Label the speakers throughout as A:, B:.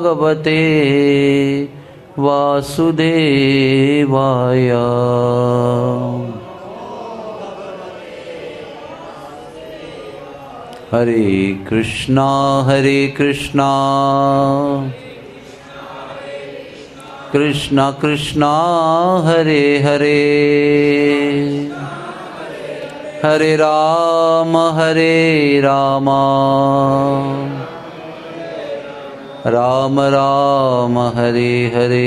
A: भगवते वासुदेवाय। हरे कृष्णा कृष्णा कृष्णा हरे हरे, हरे राम राम राम हरे हरे।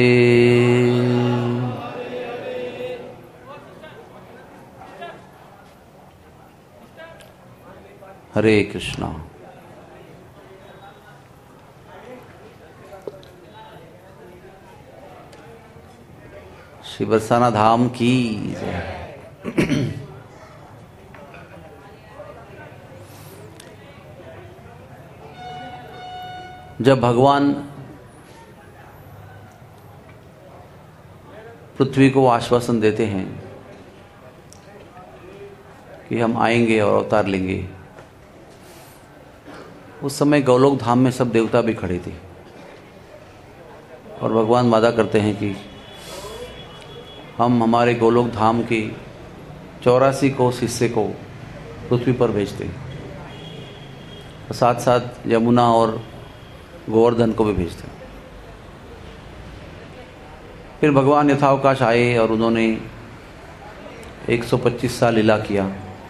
A: हरे कृष्णा। श्री बरसाना धाम की जय। जब भगवान पृथ्वी को आश्वासन देते हैं कि हम आएंगे और अवतार लेंगे, उस समय गोलोक धाम में सब देवता भी खड़े थे और भगवान वादा करते हैं कि हम हमारे गोलोक धाम के 84 कोस हिस्से को पृथ्वी पर भेजते हैं और साथ साथ यमुना और गोवर्धन को भी भेजते हैं। फिर भगवान यथावकाश आए और उन्होंने 125 साल लीला किया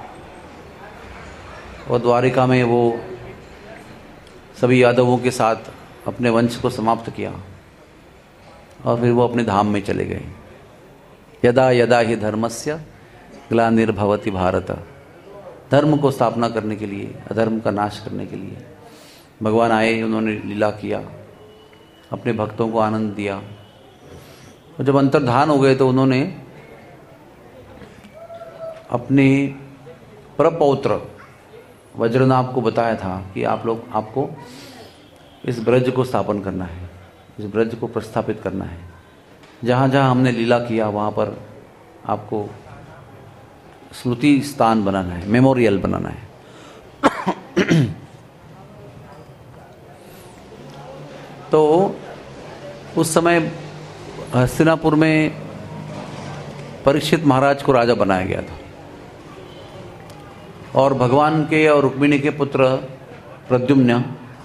A: और द्वारिका में वो सभी यादवों के साथ अपने वंश को समाप्त किया और फिर वो अपने धाम में चले गए। यदा यदा ही धर्मस्य ग्लानिर्भवति भारत। धर्म को स्थापना करने के लिए, अधर्म का नाश करने के लिए भगवान आए, उन्होंने लीला किया, अपने भक्तों को आनंद दिया। और जब अंतर्धान हो गए तो उन्होंने अपने प्रपौत्र वज्रनाभ को बताया था कि आपको इस ब्रज को स्थापन करना है, इस ब्रज को प्रस्थापित करना है। जहाँ जहाँ हमने लीला किया वहाँ पर आपको स्मृति स्थान बनाना है, मेमोरियल बनाना है। तो उस समय हस्तिनापुर में परीक्षित महाराज को राजा बनाया गया था और भगवान के और रुक्मिणी के पुत्र प्रद्युम्न,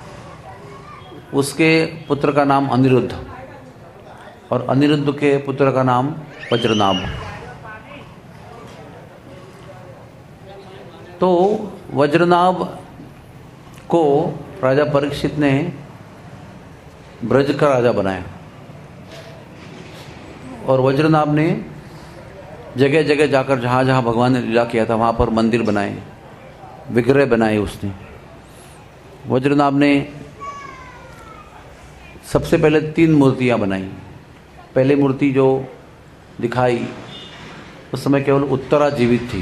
A: उसके पुत्र का नाम अनिरुद्ध और अनिरुद्ध के पुत्र का नाम वज्रनाभ। तो वज्रनाभ को राजा परीक्षित ने ब्रज का राजा बनाया और वज्रनाभ ने जगह जगह जाकर जहाँ जहाँ भगवान ने लीला किया था वहाँ पर मंदिर बनाए, विग्रह बनाए उसने। वज्रनाभ ने सबसे पहले 3 मूर्तियाँ बनाई। पहली मूर्ति जो दिखाई उस समय केवल उत्तरा जीवित थी,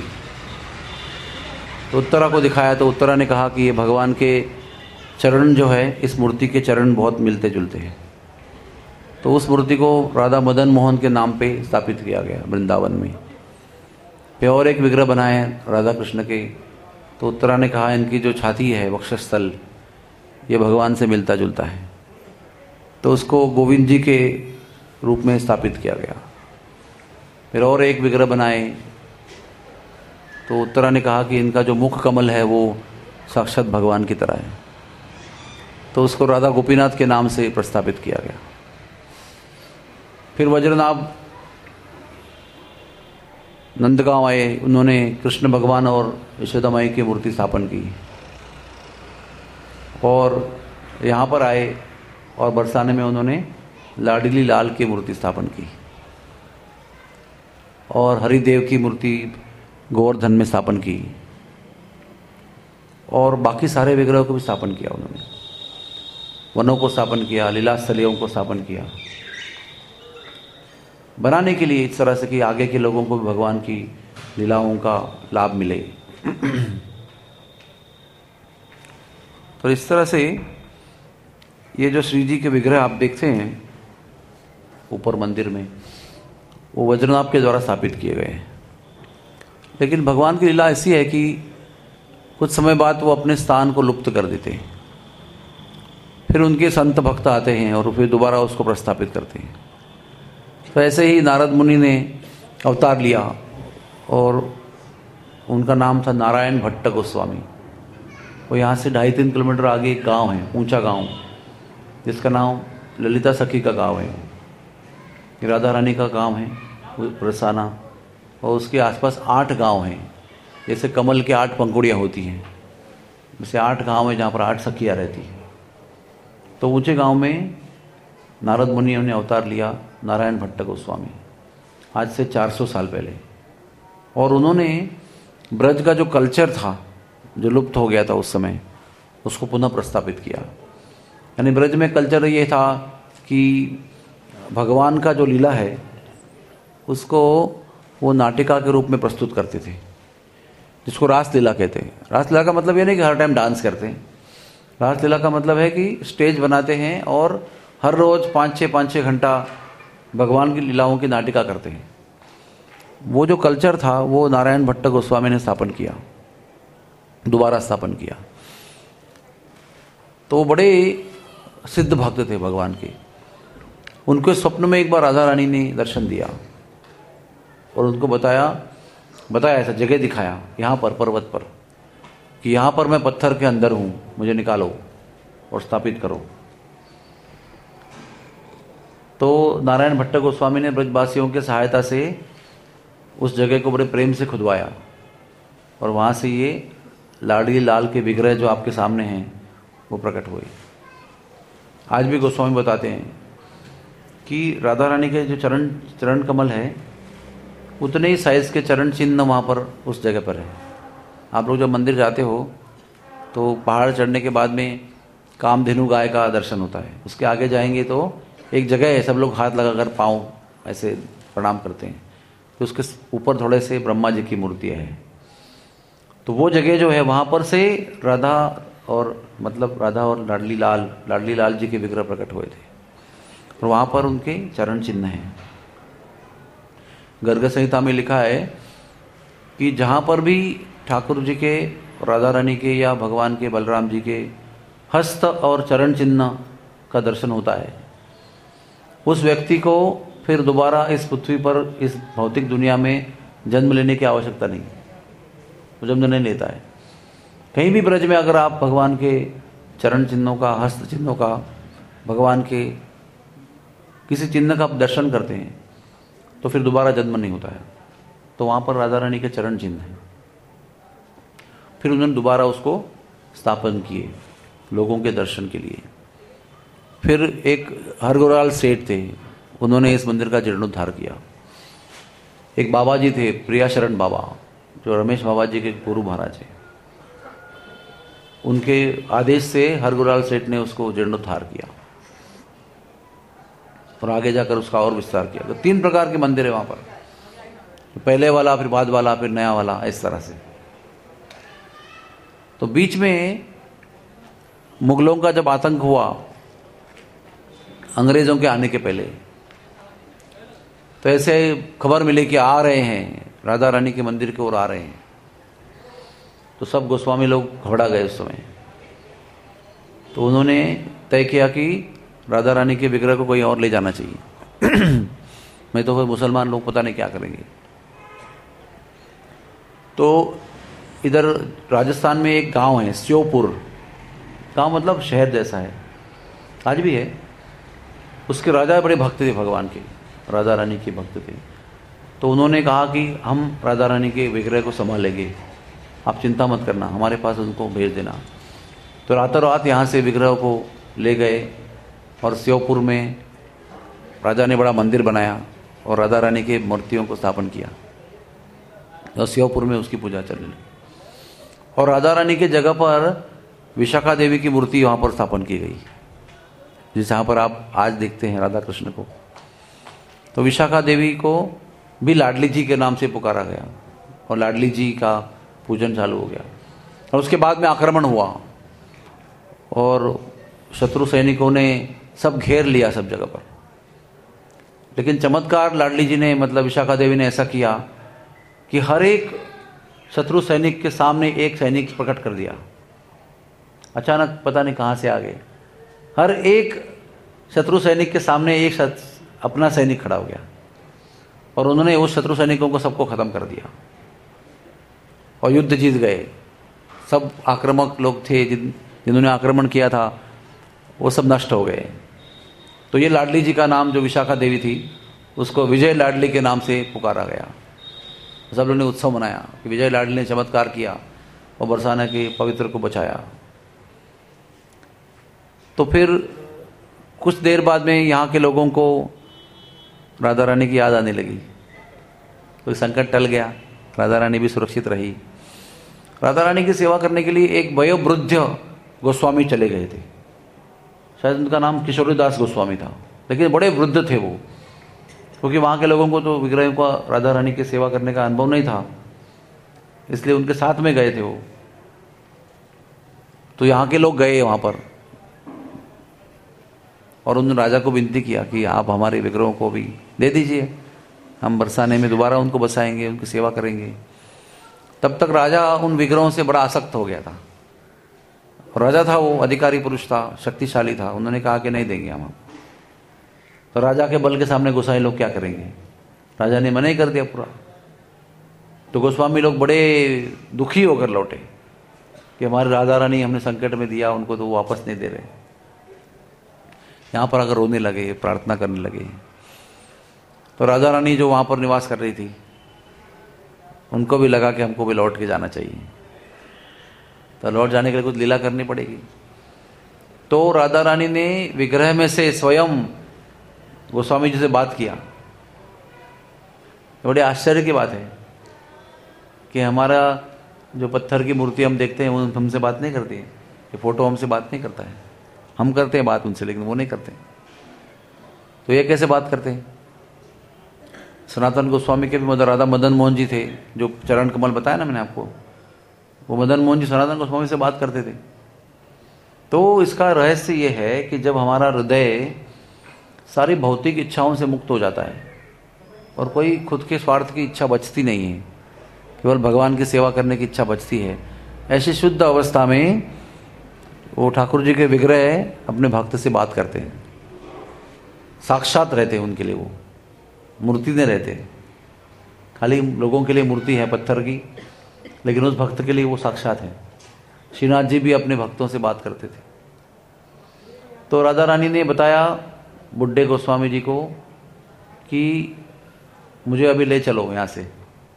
A: तो उत्तरा को दिखाया तो उत्तरा ने कहा कि ये भगवान के चरण जो है, इस मूर्ति के चरण बहुत मिलते जुलते हैं। तो उस मूर्ति को राधा मदन मोहन के नाम पे स्थापित किया गया वृंदावन में। फिर और एक विग्रह बनाए राधा कृष्ण के, तो उत्तरा ने कहा इनकी जो छाती है, वक्षस्थल, ये भगवान से मिलता जुलता है, तो उसको गोविंद जी के रूप में स्थापित किया गया। फिर और एक विग्रह बनाए तो उत्तरा ने कहा कि इनका जो मुख कमल है वो साक्षात भगवान की तरह है, तो उसको राधा गोपीनाथ के नाम से प्रस्थापित किया गया। फिर वज्रनाभ नंदगांव आए, उन्होंने कृष्ण भगवान और यशोदा माई की मूर्ति स्थापन की और यहाँ पर आए और बरसाने में उन्होंने लाडली लाल की मूर्ति स्थापन की और हरिदेव की मूर्ति गोवर्धन में स्थापन की और बाकी सारे विग्रहों को भी स्थापन किया। उन्होंने वनों को स्थापन किया, लीलास्थलियों को स्थापन किया, बनाने के लिए इस तरह से कि आगे के लोगों को भी भगवान की लीलाओं का लाभ मिले। तो इस तरह से ये जो श्री जी के विग्रह आप देखते हैं ऊपर मंदिर में, वो वज्रनाभ के द्वारा स्थापित किए गए हैं। लेकिन भगवान की लीला ऐसी है कि कुछ समय बाद वो अपने स्थान को लुप्त कर देते हैं, फिर उनके संत भक्त आते हैं और फिर दोबारा उसको प्रस्थापित करते हैं। तो ऐसे ही नारद मुनि ने अवतार लिया और उनका नाम था नारायण भट्ट गोस्वामी। वो यहाँ से 2.5-3 किलोमीटर आगे एक गांव है, ऊंचा गांव, जिसका नाम ललिता सखी का गांव है। राधा रानी का गांव है बरसाना, और उसके आसपास 8 गांव हैं। जैसे कमल के 8 पंखुड़ियाँ होती हैं, वैसे 8 गांव हैं जहाँ पर 8 सखियाँ रहती हैं। तो ऊंचे गांव में नारद मुनि ने अवतार लिया, नारायण भट्ट गोस्वामी, आज से 400 साल पहले। और उन्होंने ब्रज का जो कल्चर था, जो लुप्त हो गया था उस समय, उसको पुनः प्रस्थापित किया। यानी ब्रज में कल्चर ये था कि भगवान का जो लीला है उसको वो नाटिका के रूप में प्रस्तुत करते थे, जिसको रासलीला कहते हैं। रासलीला का मतलब ये नहीं कि हर टाइम डांस करते हैं। रासलीला का मतलब है कि स्टेज बनाते हैं और हर रोज़ 5-6 घंटा भगवान की लीलाओं की नाटिका करते हैं। वो जो कल्चर था वो नारायण भट्ट गोस्वामी ने स्थापन किया, दोबारा स्थापन किया। तो वो बड़े सिद्ध भक्त थे भगवान के। उनको स्वप्न में एक बार राधा रानी ने दर्शन दिया और उनको बताया ऐसा जगह दिखाया, यहाँ पर पर्वत पर, कि यहाँ पर मैं पत्थर के अंदर हूँ, मुझे निकालो और स्थापित करो। तो नारायण भट्ट गोस्वामी ने ब्रजवासियों की सहायता से उस जगह को बड़े प्रेम से खुदवाया और वहाँ से ये लाडली लाल के विग्रह जो आपके सामने हैं वो प्रकट हुए। आज भी गोस्वामी बताते हैं कि राधा रानी के जो चरण कमल है, उतने ही साइज के चरण चिन्ह वहाँ पर उस जगह पर है। आप लोग जब मंदिर जाते हो तो पहाड़ चढ़ने के बाद में कामधेनु गाय का दर्शन होता है। उसके आगे जाएंगे तो एक जगह है, सब लोग हाथ लगाकर पाँव ऐसे प्रणाम करते हैं, तो उसके ऊपर थोड़े से ब्रह्मा जी की मूर्तियाँ हैं। तो वो जगह जो है वहाँ पर से राधा और लाडली लाल जी के विग्रह प्रकट हुए थे और वहाँ पर उनके चरण चिन्ह हैं। गर्ग संहिता में लिखा है कि जहाँ पर भी ठाकुर जी के, राधा रानी के या भगवान के बलराम जी के हस्त और चरण चिन्ह का दर्शन होता है, उस व्यक्ति को फिर दोबारा इस पृथ्वी पर, इस भौतिक दुनिया में जन्म लेने की आवश्यकता नहीं, वो जन्म नहीं लेता है। कहीं भी ब्रज में अगर आप भगवान के चरण चिन्हों का, हस्त चिन्हों का, भगवान के किसी चिन्ह का दर्शन करते हैं तो फिर दोबारा जन्म नहीं होता है। तो वहाँ पर राधा रानी के चरण चिन्ह हैं। फिर उन्होंने दोबारा उसको स्थापन किए लोगों के दर्शन के लिए। फिर एक हरगोराल सेठ थे, उन्होंने इस मंदिर का जीर्णोद्धार किया। एक बाबा जी थे, प्रियाशरण बाबा, जो रमेश बाबा जी के गुरु महाराज हैं, उनके आदेश से हरगोराल सेठ ने उसको जीर्णोद्धार किया और आगे जाकर उसका और विस्तार किया। तो 3 प्रकार के मंदिर है वहाँ पर, पहले वाला, फिर बाद वाला, फिर नया वाला, इस तरह से। तो बीच में मुगलों का जब आतंक हुआ, अंग्रेजों के आने के पहले, तो ऐसे खबर मिली कि आ रहे हैं, राधा रानी के मंदिर की ओर आ रहे हैं। तो सब गोस्वामी लोग घबरा गए उस समय। तो उन्होंने तय किया कि राधा रानी के विग्रह को कोई और ले जाना चाहिए मैं तो फिर मुसलमान लोग पता नहीं क्या करेंगे। तो इधर राजस्थान में एक गांव है श्योपुर, गांव मतलब शहर जैसा है, आज भी है। उसके राजा बड़े भक्त थे भगवान के, राधा रानी के भक्त थे। तो उन्होंने कहा कि हम राधा रानी के विग्रह को संभालेंगे, आप चिंता मत करना, हमारे पास उनको भेज देना। तो रातों रात यहाँ से विग्रह को ले गए और श्योपुर में राजा ने बड़ा मंदिर बनाया और राधा रानी के मूर्तियों को स्थापन किया और श्योपुर में उसकी पूजा चलने लगी। और राधा रानी के जगह पर विशाखा देवी की मूर्ति वहाँ पर स्थापन की गई, जिस जहाँ पर आप आज देखते हैं राधा कृष्ण को। तो विशाखा देवी को भी लाडली जी के नाम से पुकारा गया और लाडली जी का पूजन चालू हो गया। और उसके बाद में आक्रमण हुआ और शत्रु सैनिकों ने सब घेर लिया सब जगह पर। लेकिन चमत्कार लाडली जी ने, मतलब विशाखा देवी ने ऐसा किया कि हर एक शत्रु सैनिक के सामने एक सैनिक प्रकट कर दिया। अचानक पता नहीं कहाँ से आ गए हर एक शत्रु सैनिक के सामने एक अपना सैनिक खड़ा हो गया और उन्होंने उस शत्रु सैनिकों को सबको खत्म कर दिया और युद्ध जीत गए। सब आक्रामक लोग थे जिन्होंने आक्रमण किया था, वो सब नष्ट हो गए। तो ये लाडली जी का नाम, जो विशाखा देवी थी, उसको विजय लाडली के नाम से पुकारा गया। सब लोगों ने उत्सव मनाया कि विजय लाडली ने चमत्कार किया और बरसाना के पवित्र को बचाया। तो फिर कुछ देर बाद में यहाँ के लोगों को राधा रानी की याद आने लगी। कोई संकट टल गया, राधा रानी भी सुरक्षित रही। राधा रानी की सेवा करने के लिए एक वयोवृद्ध गोस्वामी चले गए थे। शायद उनका नाम किशोरीदास गोस्वामी था, लेकिन बड़े वृद्ध थे वो, क्योंकि वहाँ के लोगों को तो विग्रह का राधा रानी की सेवा करने का अनुभव नहीं था, इसलिए उनके साथ में गए थे वो। तो यहाँ के लोग गए वहाँ पर और उन्होंने राजा को विनती किया कि आप हमारे विग्रहों को भी दे दीजिए, हम बरसाने में दोबारा उनको बसाएंगे, उनकी सेवा करेंगे। तब तक राजा उन विग्रहों से बड़ा आसक्त हो गया था। राजा था वो, अधिकारी पुरुष था, शक्तिशाली था। उन्होंने कहा कि नहीं देंगे हम। तो राजा के बल के सामने गोसाई लोग क्या करेंगे? राजा ने मना ही कर दिया पूरा। तो गोस्वामी लोग बड़े दुखी होकर लौटे कि हमारी राधा रानी हमने संकट में दिया, उनको तो वापस नहीं दे रहे। यहाँ पर अगर रोने लगे, प्रार्थना करने लगे। तो राधा रानी जो वहाँ पर निवास कर रही थी, उनको भी लगा कि हमको भी लौट के जाना चाहिए, तो लौट जाने के लिए कुछ लीला करनी पड़ेगी। तो राधा रानी ने विग्रह में से स्वयं गोस्वामी जी से बात किया। बड़े आश्चर्य की बात है कि हमारा जो पत्थर की मूर्ति हम देखते हैं, वो हमसे बात नहीं करती है, ये फोटो हमसे बात नहीं करता है। हम करते हैं बात उनसे, लेकिन वो नहीं करते। तो ये कैसे बात करते हैं? सनातन गोस्वामी के भी मदर राधा मदन मोहन जी थे, जो चरण कमल बताया ना मैंने आपको, वो मदन मोहन जी सनातन गोस्वामी से बात करते थे। तो इसका रहस्य ये है कि जब हमारा हृदय सारी भौतिक इच्छाओं से मुक्त हो जाता है और कोई खुद के स्वार्थ की इच्छा बचती नहीं है, केवल भगवान की सेवा करने की इच्छा बचती है, ऐसी शुद्ध अवस्था में वो ठाकुर जी के विग्रह अपने भक्त से बात करते हैं। साक्षात रहते हैं उनके लिए, वो मूर्ति नहीं रहते। खाली लोगों के लिए मूर्ति है पत्थर की, लेकिन उस भक्त के लिए वो साक्षात है। श्रीनाथ जी भी अपने भक्तों से बात करते थे। तो राधा रानी ने बताया बुड्ढे गोस्वामी जी को कि मुझे अभी ले चलो यहाँ से।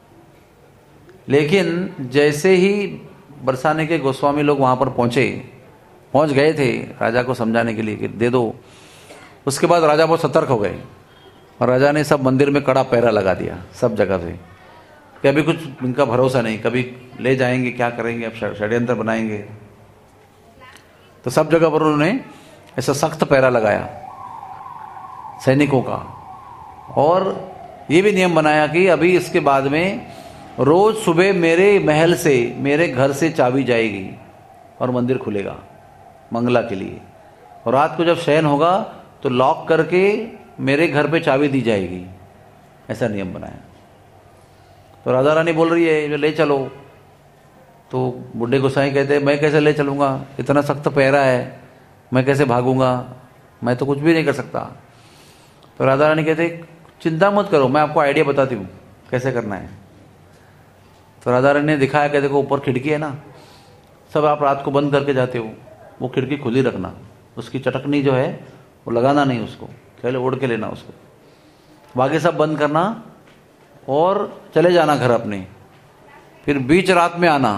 A: लेकिन जैसे ही बरसाने के गोस्वामी लोग वहाँ पर पहुँच गए थे राजा को समझाने के लिए कि दे दो, उसके बाद राजा बहुत सतर्क हो गए और राजा ने सब मंदिर में कड़ा पहरा लगा दिया सब जगह से कि अभी कुछ इनका भरोसा नहीं, कभी ले जाएंगे, क्या करेंगे, अब षड्यंत्र बनाएंगे। तो सब जगह पर उन्होंने ऐसा सख्त पहरा लगाया सैनिकों का, और ये भी नियम बनाया कि अभी इसके बाद में रोज सुबह मेरे महल से, मेरे घर से चाबी जाएगी और मंदिर खुलेगा मंगला के लिए, और रात को जब शयन होगा तो लॉक करके मेरे घर पे चाबी दी जाएगी। ऐसा नियम बनाया। तो राधा रानी बोल रही है ले चलो। तो बुड्ढे गोसाई कहते हैं मैं कैसे ले चलूँगा, इतना सख्त पहरा है, मैं कैसे भागूंगा, मैं तो कुछ भी नहीं कर सकता। तो राधा रानी कहते चिंता मत करो, मैं आपको आइडिया बताती हूँ कैसे करना है। तो राधा रानी ने दिखाया कि देखो ऊपर खिड़की है ना, सब आप रात को बंद करके जाते हो, वो खिड़की खुली रखना, उसकी चटकनी जो है वो लगाना नहीं, उसको पहले ओढ़ के लेना उसको, बाकी सब बंद करना और चले जाना घर अपने। फिर बीच रात में आना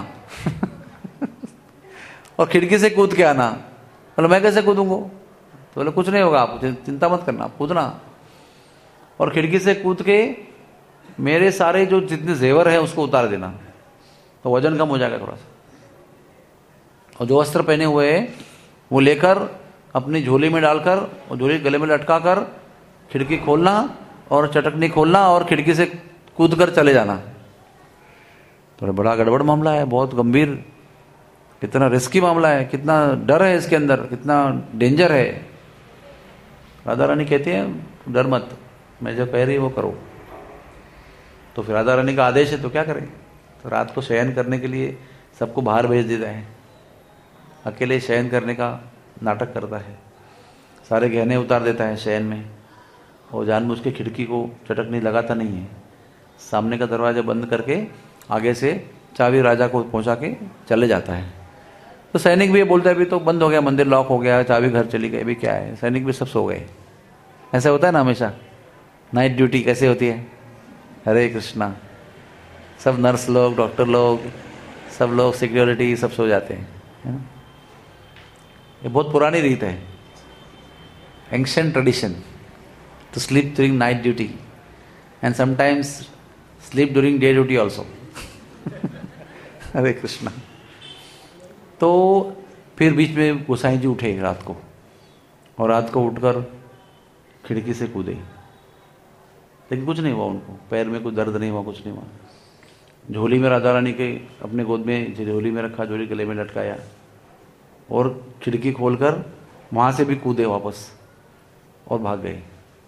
A: और खिड़की से कूद के आना। बोले मैं कैसे कूदूंगा? तो बोले कुछ नहीं होगा, आप चिंता मत करना, कूदना और खिड़की से कूद के मेरे सारे जो जितने जेवर है उसको उतार देना, तो वजन कम हो जाएगा थोड़ा सा। और जो वस्त्र पहने हुए हैं वो लेकर अपनी झोली में डालकर और झोली गले में लटका कर खिड़की खोलना और चटकनी खोलना और खिड़की से कूद कर चले जाना। तो बड़ा गड़बड़ मामला है, बहुत गंभीर, कितना रिस्की मामला है, कितना डर है इसके अंदर, कितना डेंजर है। राधा रानी कहती है डर मत, मैं जो कह रही वो करो। तो फिर राधा रानी का आदेश है तो क्या करें? तो रात को शयन करने के लिए सबको बाहर भेज देता है, अकेले शयन करने का नाटक करता है। सारे गहने उतार देता है शयन में, और जानबूझ के खिड़की को चटकनी लगाता नहीं है, सामने का दरवाज़ा बंद करके आगे से चाबी राजा को पहुंचा के चले जाता है। तो सैनिक भी ये बोलता है अभी तो बंद हो गया, मंदिर लॉक हो गया, चाबी घर चली गई, अभी क्या है। सैनिक भी सब सो गए। ऐसा होता है ना हमेशा। नाइट ड्यूटी कैसे होती है? हरे कृष्णा, सब नर्स लोग, डॉक्टर लोग, सब लोग, सिक्योरिटी, सब सो जाते हैं, है ना। ये बहुत पुरानी रीत है, ancient tradition, to sleep during night duty and sometimes sleep during day duty also. Hare Krishna. तो फिर बीच में गोसाई जी उठे रात को, और रात को उठकर खिड़की से कूदे, लेकिन कुछ नहीं हुआ उनको, पैर में कुछ दर्द नहीं हुआ, कुछ नहीं हुआ। झोली में राधा रानी के अपने गोद में झोली में रखा, झोली गले में लटकाया, और खिड़की खोलकर वहाँ से भी कूदे वापस और भाग गए।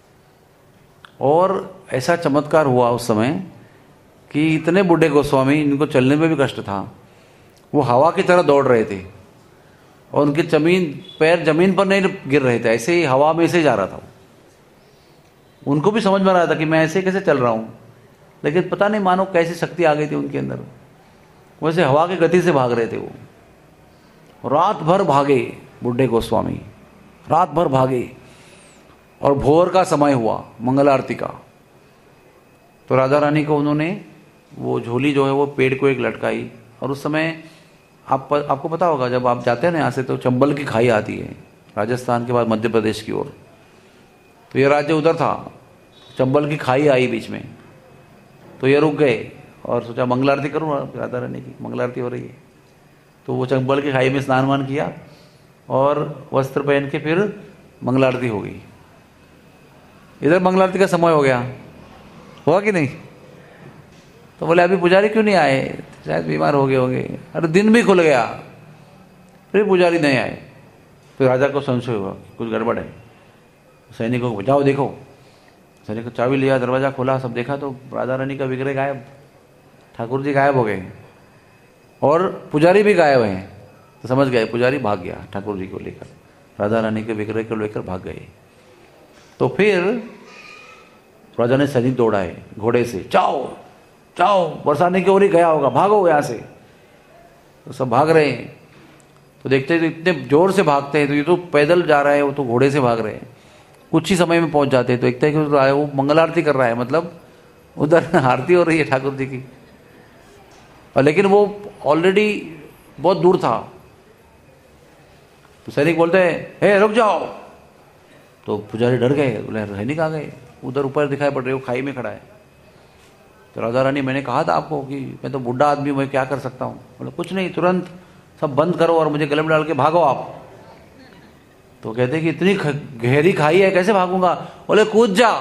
A: और ऐसा चमत्कार हुआ उस समय कि इतने बूढ़े गोस्वामी, इनको चलने में भी कष्ट था, वो हवा की तरह दौड़ रहे थे, और उनके पैर जमीन पर नहीं गिर रहे थे, ऐसे ही हवा में से जा रहा था। उनको भी समझ में आ रहा था कि मैं ऐसे कैसे चल रहा हूँ, लेकिन पता नहीं मानो कैसी शक्ति आ गई थी उनके अंदर, वैसे हवा की गति से भाग रहे थे वो। रात भर भागे बूढ़े गोस्वामी, रात भर भागे, और भोर का समय हुआ मंगल आरती का। तो राधा रानी को उन्होंने वो झोली जो है वो पेड़ को एक लटकाई, और उस समय आपको पता होगा जब आप जाते हैं ना यहाँ से, तो चंबल की खाई आती है राजस्थान के बाद मध्य प्रदेश की ओर। तो ये राज्य उधर था, चंबल की खाई आई बीच में, तो ये रुक गए और सोचा मंगल आरती करूँ राधा रानी की, मंगल आरती हो रही है। तो वो चंबल की खाई में स्नान वान किया और वस्त्र पहन के फिर मंगल आरती हो गई। इधर मंगल आरती का समय हो गया, हुआ कि नहीं? तो बोले अभी पुजारी क्यों नहीं आए, शायद बीमार हो गए होंगे। अरे दिन भी खुल गया, फिर पुजारी नहीं आए। फिर राजा को संशय हुआ कुछ गड़बड़ है। सैनिकों को जाओ देखो, सैनिक को चाबी लिया, दरवाजा खोला, सब देखा तो राधा रानी का विग्रह गायब, ठाकुर जी गायब हो गए, और पुजारी भी गायब हैं। तो समझ गए पुजारी भाग गया ठाकुर जी को लेकर, राधा रानी के विग्रह को लेकर भाग गए। तो फिर राजा ने सैनिक दौड़ाए घोड़े से, जाओ जाओ, बरसाने की ओर ही गया होगा, भागो यहाँ से। तो सब भाग रहे हैं। तो देखते हैं तो इतने जोर से भागते हैं, तो ये तो पैदल जा रहा है, वो तो घोड़े से भाग रहे हैं। कुछ ही समय में पहुंच जाते हैं तो देखते हैं कि वो मंगल आरती कर रहा है, मतलब उधर आरती हो रही है ठाकुर जी की, और लेकिन वो ऑलरेडी बहुत दूर था। तो सैनिक बोलते हैं हे रुक जाओ। तो पुजारी डर गए, बोले सैनिक आ गए, उधर ऊपर दिखाई पड़ रहे, वो खाई में खड़ा है। तो राधा रानी मैंने कहा था आपको कि मैं तो बूढ़ा आदमी हूं, मैं क्या कर सकता हूँ। बोले कुछ नहीं, तुरंत सब बंद करो और मुझे गले में डाल के भागो आप। तो कहते कि इतनी गहरी खाई है, कैसे भागूंगा। बोले कूद जा,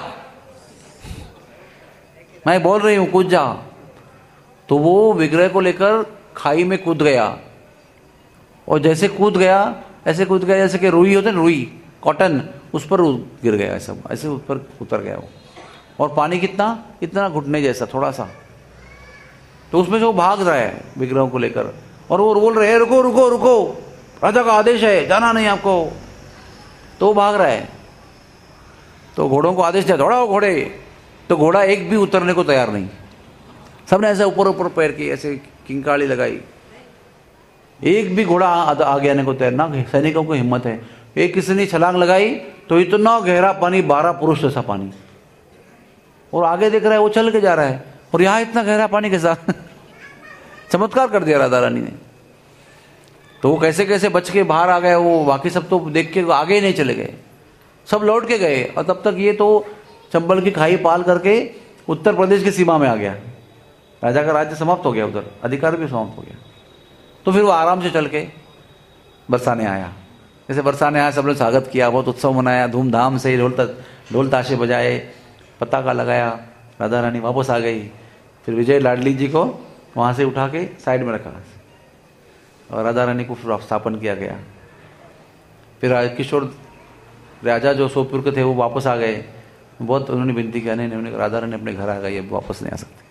A: मैं बोल रही हूं कूद जा। तो वो विग्रह को लेकर खाई में कूद गया, और जैसे कूद गया ऐसे कूद गया जैसे कि रुई होते ना, रुई कॉटन, उस पर गिर गया, ऐसे उस पर उतर गया वो। और पानी कितना, इतना घुटने जैसा थोड़ा सा। तो उसमें से वो भाग रहा है विग्रहों को लेकर, और वो बोल रहे हैं रुको रुको रुको, राजा का आदेश है, जाना नहीं आपको। तो वो भाग रहा है। तो घोड़ों को आदेश दिया दौड़ाओ घोड़े। तो घोड़ा एक भी उतरने को तैयार नहीं, सबने ऐसे ऊपर ऊपर पैर की ऐसे किंकाली लगाई, एक भी घोड़ा आगे आने को तैयार ना। सैनिकों को हिम्मत है। एक किसी ने छलांग लगाई तो इतना गहरा पानी, 12 पुरुष जैसा पानी, और आगे देख रहा है वो चल के जा रहा है, और यहाँ इतना गहरा पानी के साथ चमत्कार कर दिया राधा रानी ने। तो वो कैसे कैसे बच के बाहर आ गए। वो बाकी सब तो देख के आगे ही नहीं चले गए, सब लौट के गए। और तब तक ये तो चंबल की खाई पाल करके उत्तर प्रदेश की सीमा में आ गया। राजा का राज्य समाप्त हो गया, उधर अधिकार भी समाप्त हो गया। तो फिर वो आराम से चल के बरसाने आया। जैसे बरसाने आया, सब लोग स्वागत किया, बहुत उत्सव मनाया धूमधाम से, ढोल ताशे बजाए, पताका लगाया। राधा रानी वापस आ गई। फिर विजय लाडली जी को वहाँ से उठा के साइड में रखा, और राधा रानी को फिर स्थापन किया गया। फिर किशोर राजा जो सोपुर के थे वो वापस आ गए। बहुत उन्होंने विनती किया, नहीं, राधा रानी अपने घर आ गई, अब वापस नहीं आ सकते।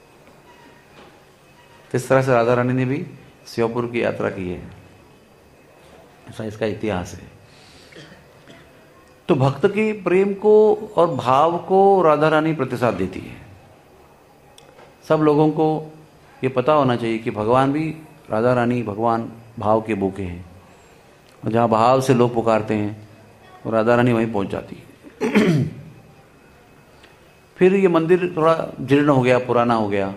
A: तो इस तरह से राधा रानी ने भी श्योपुर की यात्रा की है, ऐसा इसका इतिहास है। तो भक्त के प्रेम को और भाव को राधा रानी प्रतिसाद देती है। सब लोगों को ये पता होना चाहिए कि भगवान भी, राधा रानी भगवान भाव के भूखे हैं, और जहाँ भाव से लोग पुकारते हैं वो राधा रानी वहीं पहुंच जाती है। फिर ये मंदिर थोड़ा जीर्ण हो गया, पुराना हो गया,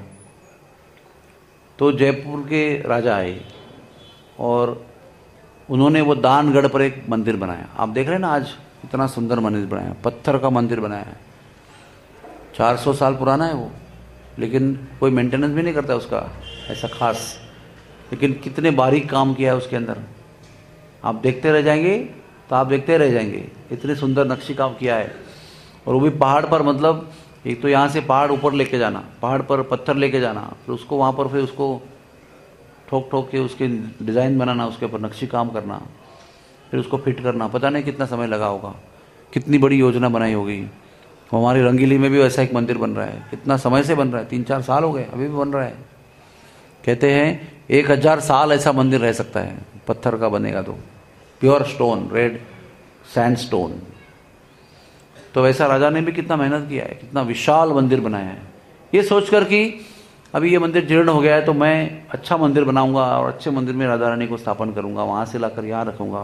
A: तो जयपुर के राजा आए और उन्होंने वो दानगढ़ पर एक मंदिर बनाया। आप देख रहे हैं ना आज इतना सुंदर मंदिर बनाया, पत्थर का मंदिर बनाया है, 400 साल पुराना है वो, लेकिन कोई मेंटेनेंस भी नहीं करता उसका ऐसा खास, लेकिन कितने बारीक काम किया है उसके अंदर। आप देखते रह जाएंगे, तो आप देखते रह जाएंगे, इतने सुंदर नक्शी काम किया है। और वो भी पहाड़ पर, मतलब एक तो यहाँ से पहाड़ ऊपर लेके जाना, पहाड़ पर पत्थर लेके जाना, फिर उसको वहाँ पर फिर उसको ठोक ठोक के उसके डिज़ाइन बनाना, उसके ऊपर नक्शी काम करना, फिर उसको फिट करना, पता नहीं कितना समय लगा होगा, कितनी बड़ी योजना बनाई होगी। हमारी रंगीली में भी वैसा एक मंदिर बन रहा है, कितना समय से बन रहा है, 3-4 साल हो गए, अभी भी बन रहा है। कहते हैं 1000 साल ऐसा मंदिर रह सकता है, पत्थर का बनेगा तो, प्योर स्टोन, रेड सैंडस्टोन। तो वैसा राजा ने भी कितना मेहनत किया है, कितना विशाल मंदिर बनाया है, ये सोचकर कि अभी ये मंदिर जीर्ण हो गया है तो मैं अच्छा मंदिर बनाऊंगा और अच्छे मंदिर में राधा रानी को स्थापन करूंगा, वहां से लाकर यहाँ रखूंगा।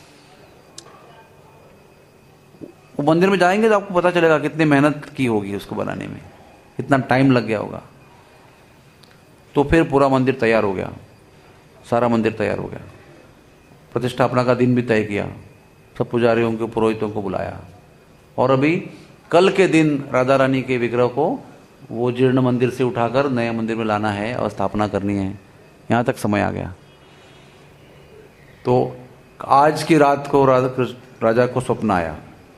A: वो मंदिर में जाएंगे तो आपको पता चलेगा कितनी मेहनत की होगी उसको बनाने में, कितना टाइम लग गया होगा। तो फिर पूरा मंदिर तैयार हो गया, सारा मंदिर तैयार हो गया, प्रतिष्ठापना का दिन भी तय किया, सब पुजारियों को, पुरोहितों को बुलाया, और अभी कल के दिन राधा रानी के विग्रह को वो जीर्ण मंदिर से उठाकर नए मंदिर में लाना है और स्थापना करनी है। यहाँ तक समय आ गया। तो आज की रात को राजा को स्वप्न आया,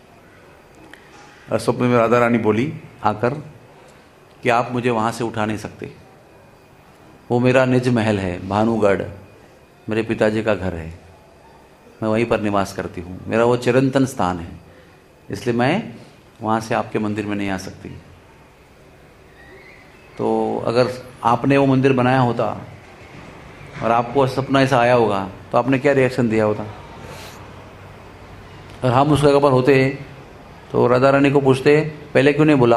A: और स्वप्न में राधा रानी बोली आकर कि आप मुझे वहाँ से उठा नहीं सकते, वो मेरा निज महल है, भानुगढ़ मेरे पिताजी का घर है, मैं वहीं पर निवास करती हूँ, मेरा वो चिरंतन स्थान है, इसलिए मैं वहाँ से आपके मंदिर में नहीं आ सकती। तो अगर आपने वो मंदिर बनाया होता और आपको सपना ऐसा आया होगा तो आपने क्या रिएक्शन दिया होता? और हम उस जगह पर होते तो राधा रानी को पूछते पहले क्यों नहीं बोला,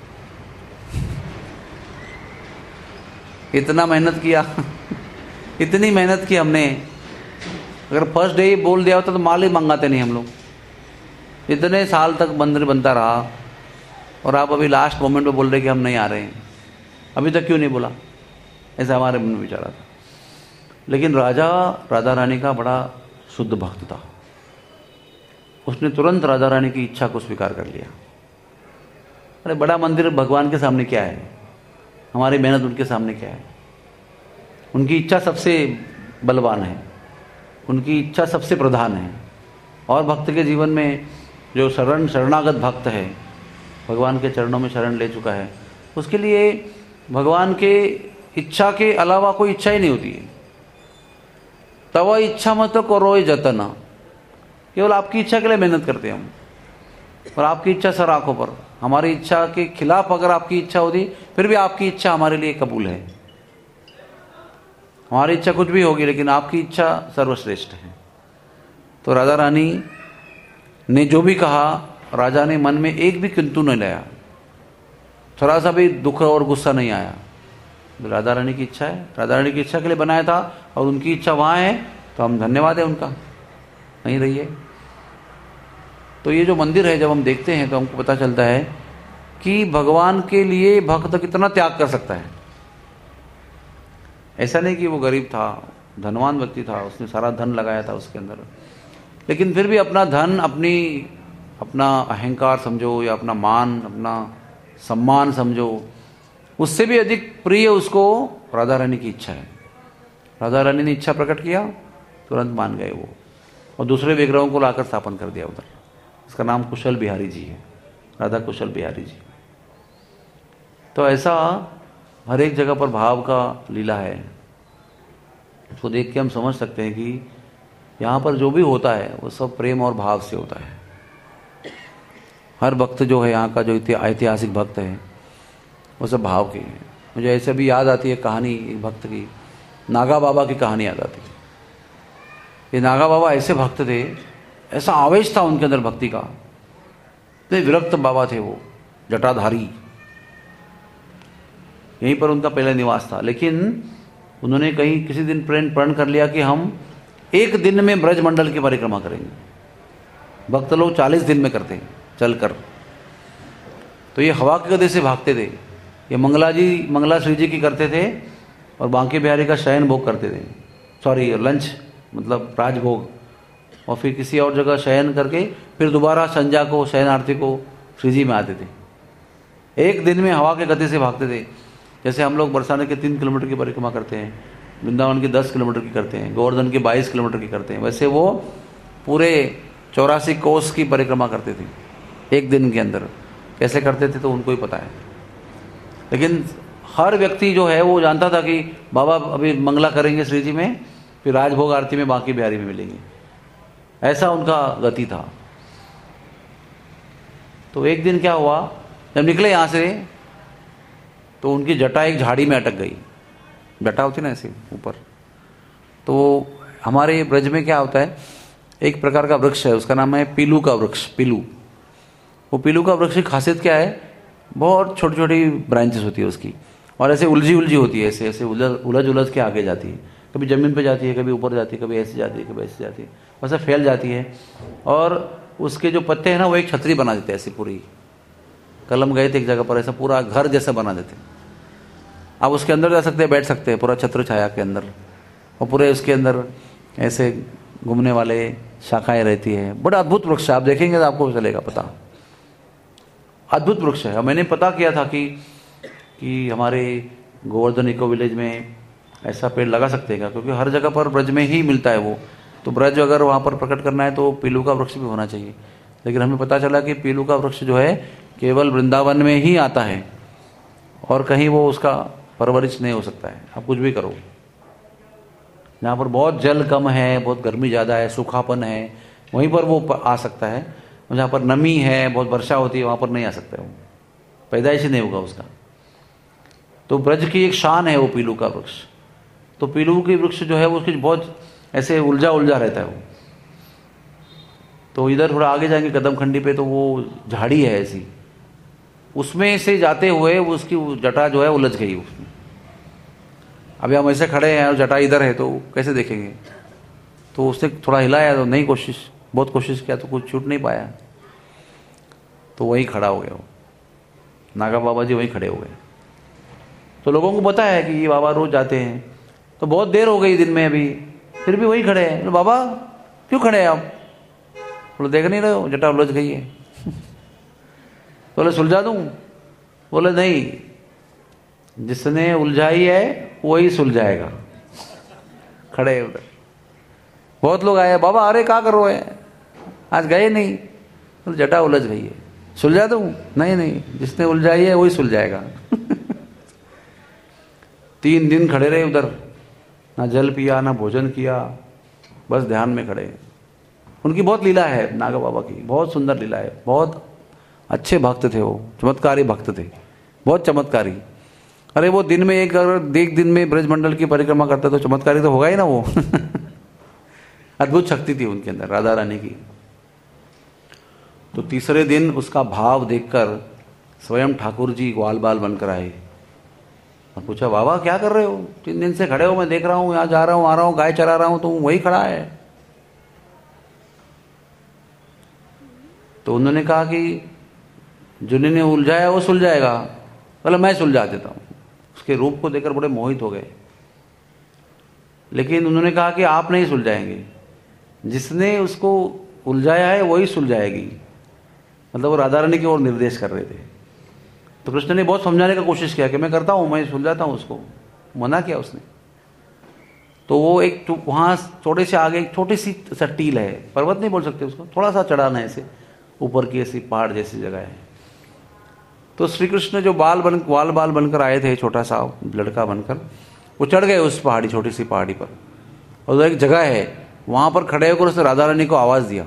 A: इतना मेहनत किया इतनी मेहनत की हमने, अगर फर्स्ट डे ही बोल दिया होता तो माल ही मंगाते नहीं हम लोग। इतने साल तक मंदिर बनता रहा और आप अभी लास्ट मोमेंट में बोल रहे कि हम नहीं आ रहे हैं, अभी तक क्यों नहीं बोला, ऐसा हमारे मन में विचारा था। लेकिन राजा राधा रानी का बड़ा शुद्ध भक्त था, उसने तुरंत राधा रानी की इच्छा को स्वीकार कर लिया। अरे बड़ा मंदिर भगवान के सामने क्या है, हमारी मेहनत उनके सामने क्या है। उनकी इच्छा सबसे बलवान है, उनकी इच्छा सबसे प्रधान है। और भक्त के जीवन में जो शरणागत भक्त है, भगवान के चरणों में शरण ले चुका है, उसके लिए भगवान के इच्छा के अलावा कोई इच्छा ही नहीं होती है। तव इच्छा मत करो जतन, केवल आपकी इच्छा के लिए मेहनत करते हैं हम, और आपकी इच्छा सर आंखों पर। हमारी इच्छा के खिलाफ अगर आपकी इच्छा होती फिर भी आपकी इच्छा हमारे लिए कबूल है। हमारी इच्छा कुछ भी होगी लेकिन आपकी इच्छा सर्वश्रेष्ठ है। तो राधा रानी ने जो भी कहा, राजा ने मन में एक भी किंतु नहीं लाया, थोड़ा सा भी दुख और गुस्सा नहीं आया। राधा रानी की इच्छा है, राधा रानी की इच्छा के लिए बनाया था और उनकी इच्छा वहाँ है, तो हम धन्यवाद है उनका, नहीं रही है। तो ये जो मंदिर है जब हम देखते हैं तो हमको पता चलता है कि भगवान के लिए भक्त कितना त्याग कर सकता है। ऐसा नहीं कि वो गरीब था, धनवान व्यक्ति था, उसने सारा धन लगाया था उसके अंदर, लेकिन फिर भी अपना धन, अपना अहंकार समझो या अपना मान, अपना सम्मान समझो, उससे भी अधिक प्रिय उसको राधा रानी की इच्छा है। राधा रानी ने इच्छा प्रकट किया, तुरंत मान गए वो, और दूसरे विग्रहों को लाकर स्थापन कर दिया उधर। इसका नाम कुशल बिहारी जी है, राधा कुशल बिहारी जी। तो ऐसा हर एक जगह पर भाव का लीला है। उसको देख के हम समझ सकते हैं कि यहाँ पर जो भी होता है वो सब प्रेम और भाव से होता है। हर भक्त जो है, यहाँ का जो ऐतिहासिक भक्त है, वो सब भाव के हैं। मुझे ऐसे भी याद आती है कहानी एक भक्त की, नागा बाबा की कहानी याद आती है। ये नागा बाबा ऐसे भक्त थे, ऐसा आवेश था उनके अंदर भक्ति का इतने विरक्त बाबा थे वो, जटाधारी। यहीं पर उनका पहला निवास था। लेकिन उन्होंने कहीं किसी दिन प्रण कर लिया कि हम एक दिन में ब्रजमंडल की परिक्रमा करेंगे। भक्त लोग 40 दिन में करते हैं चलकर। तो ये हवा के गति से भागते थे। ये मंगला श्री जी की करते थे और बांके बिहारी का शयन भोग करते थे, सॉरी लंच मतलब राजभोग, और फिर किसी और जगह शयन करके फिर दोबारा संध्या को शयन आरती को श्री जी में आते थे। एक दिन में हवा के गति से भागते थे। जैसे हम लोग बरसाने के 3 किलोमीटर की परिक्रमा करते हैं, वृंदावन की 10 किलोमीटर की करते हैं, गोवर्धन की 22 किलोमीटर की करते हैं, वैसे वो पूरे 84 कोस की परिक्रमा करते थे एक दिन के अंदर। कैसे करते थे तो उनको ही पता है। लेकिन हर व्यक्ति जो है वो जानता था कि बाबा अभी मंगला करेंगे श्री जी में, फिर राजभोग आरती में बांकी बिहारी में मिलेंगे, ऐसा उनका गति था। तो एक दिन क्या हुआ, जब निकले यहाँ से तो उनकी जटा एक झाड़ी में अटक गई। जटा होती ना ऐसे ऊपर। तो हमारे ब्रज में क्या होता है, एक प्रकार का वृक्ष है, उसका नाम है पीलू का वृक्ष। पीलू, वो पीलू का वृक्ष की खासियत क्या है, बहुत छोटी छोटी ब्रांचेस होती है उसकी, और ऐसे उलझी होती है, ऐसे ऐसे उलझ के आगे जाती है। कभी जमीन पे जाती है, कभी ऊपर जाती है, कभी ऐसे जाती है, कभी ऐसे जाती है, वैसे फैल जाती है। और उसके जो पत्ते हैं ना वो एक छतरी बना देते हैं, ऐसी पूरी। कलम गए थे एक जगह पर, ऐसा पूरा घर जैसा बना देते हैं। आप उसके अंदर जा सकते हैं, बैठ सकते हैं पूरा छत्र छाया के अंदर, और पूरे उसके अंदर ऐसे घूमने वाले शाखाएं रहती है। बड़ा अद्भुत वृक्ष है, आप देखेंगे तो आपको चलेगा पता, अद्भुत वृक्ष है। और मैंने पता किया था कि हमारे गोवर्धन इको विलेज में ऐसा पेड़ लगा सकते हैं क्या, क्योंकि हर जगह पर ब्रज में ही मिलता है वो। तो ब्रज अगर वहाँ पर प्रकट करना है तो पीलू का वृक्ष भी होना चाहिए। लेकिन हमें पता चला कि पीलू का वृक्ष जो है केवल वृंदावन में ही आता है, और कहीं वो उसका परवरिश नहीं हो सकता है। आप कुछ भी करो, जहाँ पर बहुत जल कम है, बहुत गर्मी ज़्यादा है, सूखापन है, वहीं पर वो आ सकता है। जहाँ पर नमी है, बहुत वर्षा होती है, वहाँ पर नहीं आ सकता है, वो पैदाइश ही नहीं होगा उसका। तो ब्रज की एक शान है वो पीलू का वृक्ष। तो पीलू की वृक्ष जो है वो उसकी बहुत ऐसे उलझा रहता है वो। तो इधर थोड़ा आगे जाएंगे कदम खंडी पे, तो वो झाड़ी है ऐसी, उसमें से जाते हुए उसकी जटा जो है उलझ गई उसमें। अभी हम ऐसे खड़े हैं और जटा इधर है तो कैसे देखेंगे। तो उसने थोड़ा हिलाया, तो नहीं, बहुत कोशिश किया तो कुछ छूट नहीं पाया। तो वहीं खड़ा हो गया वो, नागा बाबा जी वहीं खड़े हो गए। तो लोगों को पता है कि ये बाबा रोज जाते हैं। तो बहुत देर हो गई दिन में अभी, फिर भी वहीं खड़े हैं। बाबा क्यों खड़े हैं आप? बोले देख नहीं रहे हो जटा उलझ गई है। बोले सुलझा दूं? बोले नहीं, जिसने उलझाई है वही सुलझाएगा। खड़े उधर बहुत लोग आए, बाबा अरे क्या कर रहे हैं, आज गए नहीं? तो जटा उलझ गई है, सुलझा दूं? नहीं, जिसने उलझाई है वही सुलझाएगा। 3 दिन खड़े रहे उधर, ना जल पिया ना भोजन किया, बस ध्यान में खड़े। उनकी बहुत लीला है, नागा बाबा की बहुत सुंदर लीला है। बहुत अच्छे भक्त थे वो, चमत्कारी भक्त थे, बहुत चमत्कारी। अरे वो दिन में एक दिन में ब्रजमंडल की परिक्रमा करता तो चमत्कारी तो होगा ही ना वो। अद्भुत शक्ति थी उनके अंदर, राधा रानी की। तो तीसरे दिन उसका भाव देखकर स्वयं ठाकुर जी ग्वाल बाल बनकर आए और पूछा, बाबा क्या कर रहे हो? 3 दिन से खड़े हो, मैं देख रहा हूँ, यहाँ जा रहा हूँ, आ रहा हूँ, गाय चरा रहा हूँ, तो वही खड़ा है। तो उन्होंने कहा कि जिन्होंने उलझाया वो सुलझाएगा। बोला मैं सुलझा देता हूँ। उसके रूप को देखकर बड़े मोहित हो गए। लेकिन उन्होंने कहा कि आप नहीं सुलझाएंगे, जिसने उसको उलझाया है वही सुलझाएगी। मतलब वो राधा रानी की ओर निर्देश कर रहे थे। तो कृष्ण ने बहुत समझाने का कोशिश किया कि मैं करता हूँ, मैं सुलझाता हूँ उसको। मना किया उसने। तो वो एक वहाँ थोड़े से आगे एक छोटी सी टील है, पर्वत नहीं बोल सकते उसको, थोड़ा सा चढ़ाना है ऐसे, ऊपर की ऐसी पहाड़ जैसी जगह है। तो श्री कृष्ण जो बाल बनकर आए थे, छोटा सा लड़का बनकर, वो चढ़ गए उस पहाड़ी, छोटी सी पहाड़ी पर। और एक जगह है वहां पर खड़े होकर उसने राधा रानी को आवाज दिया,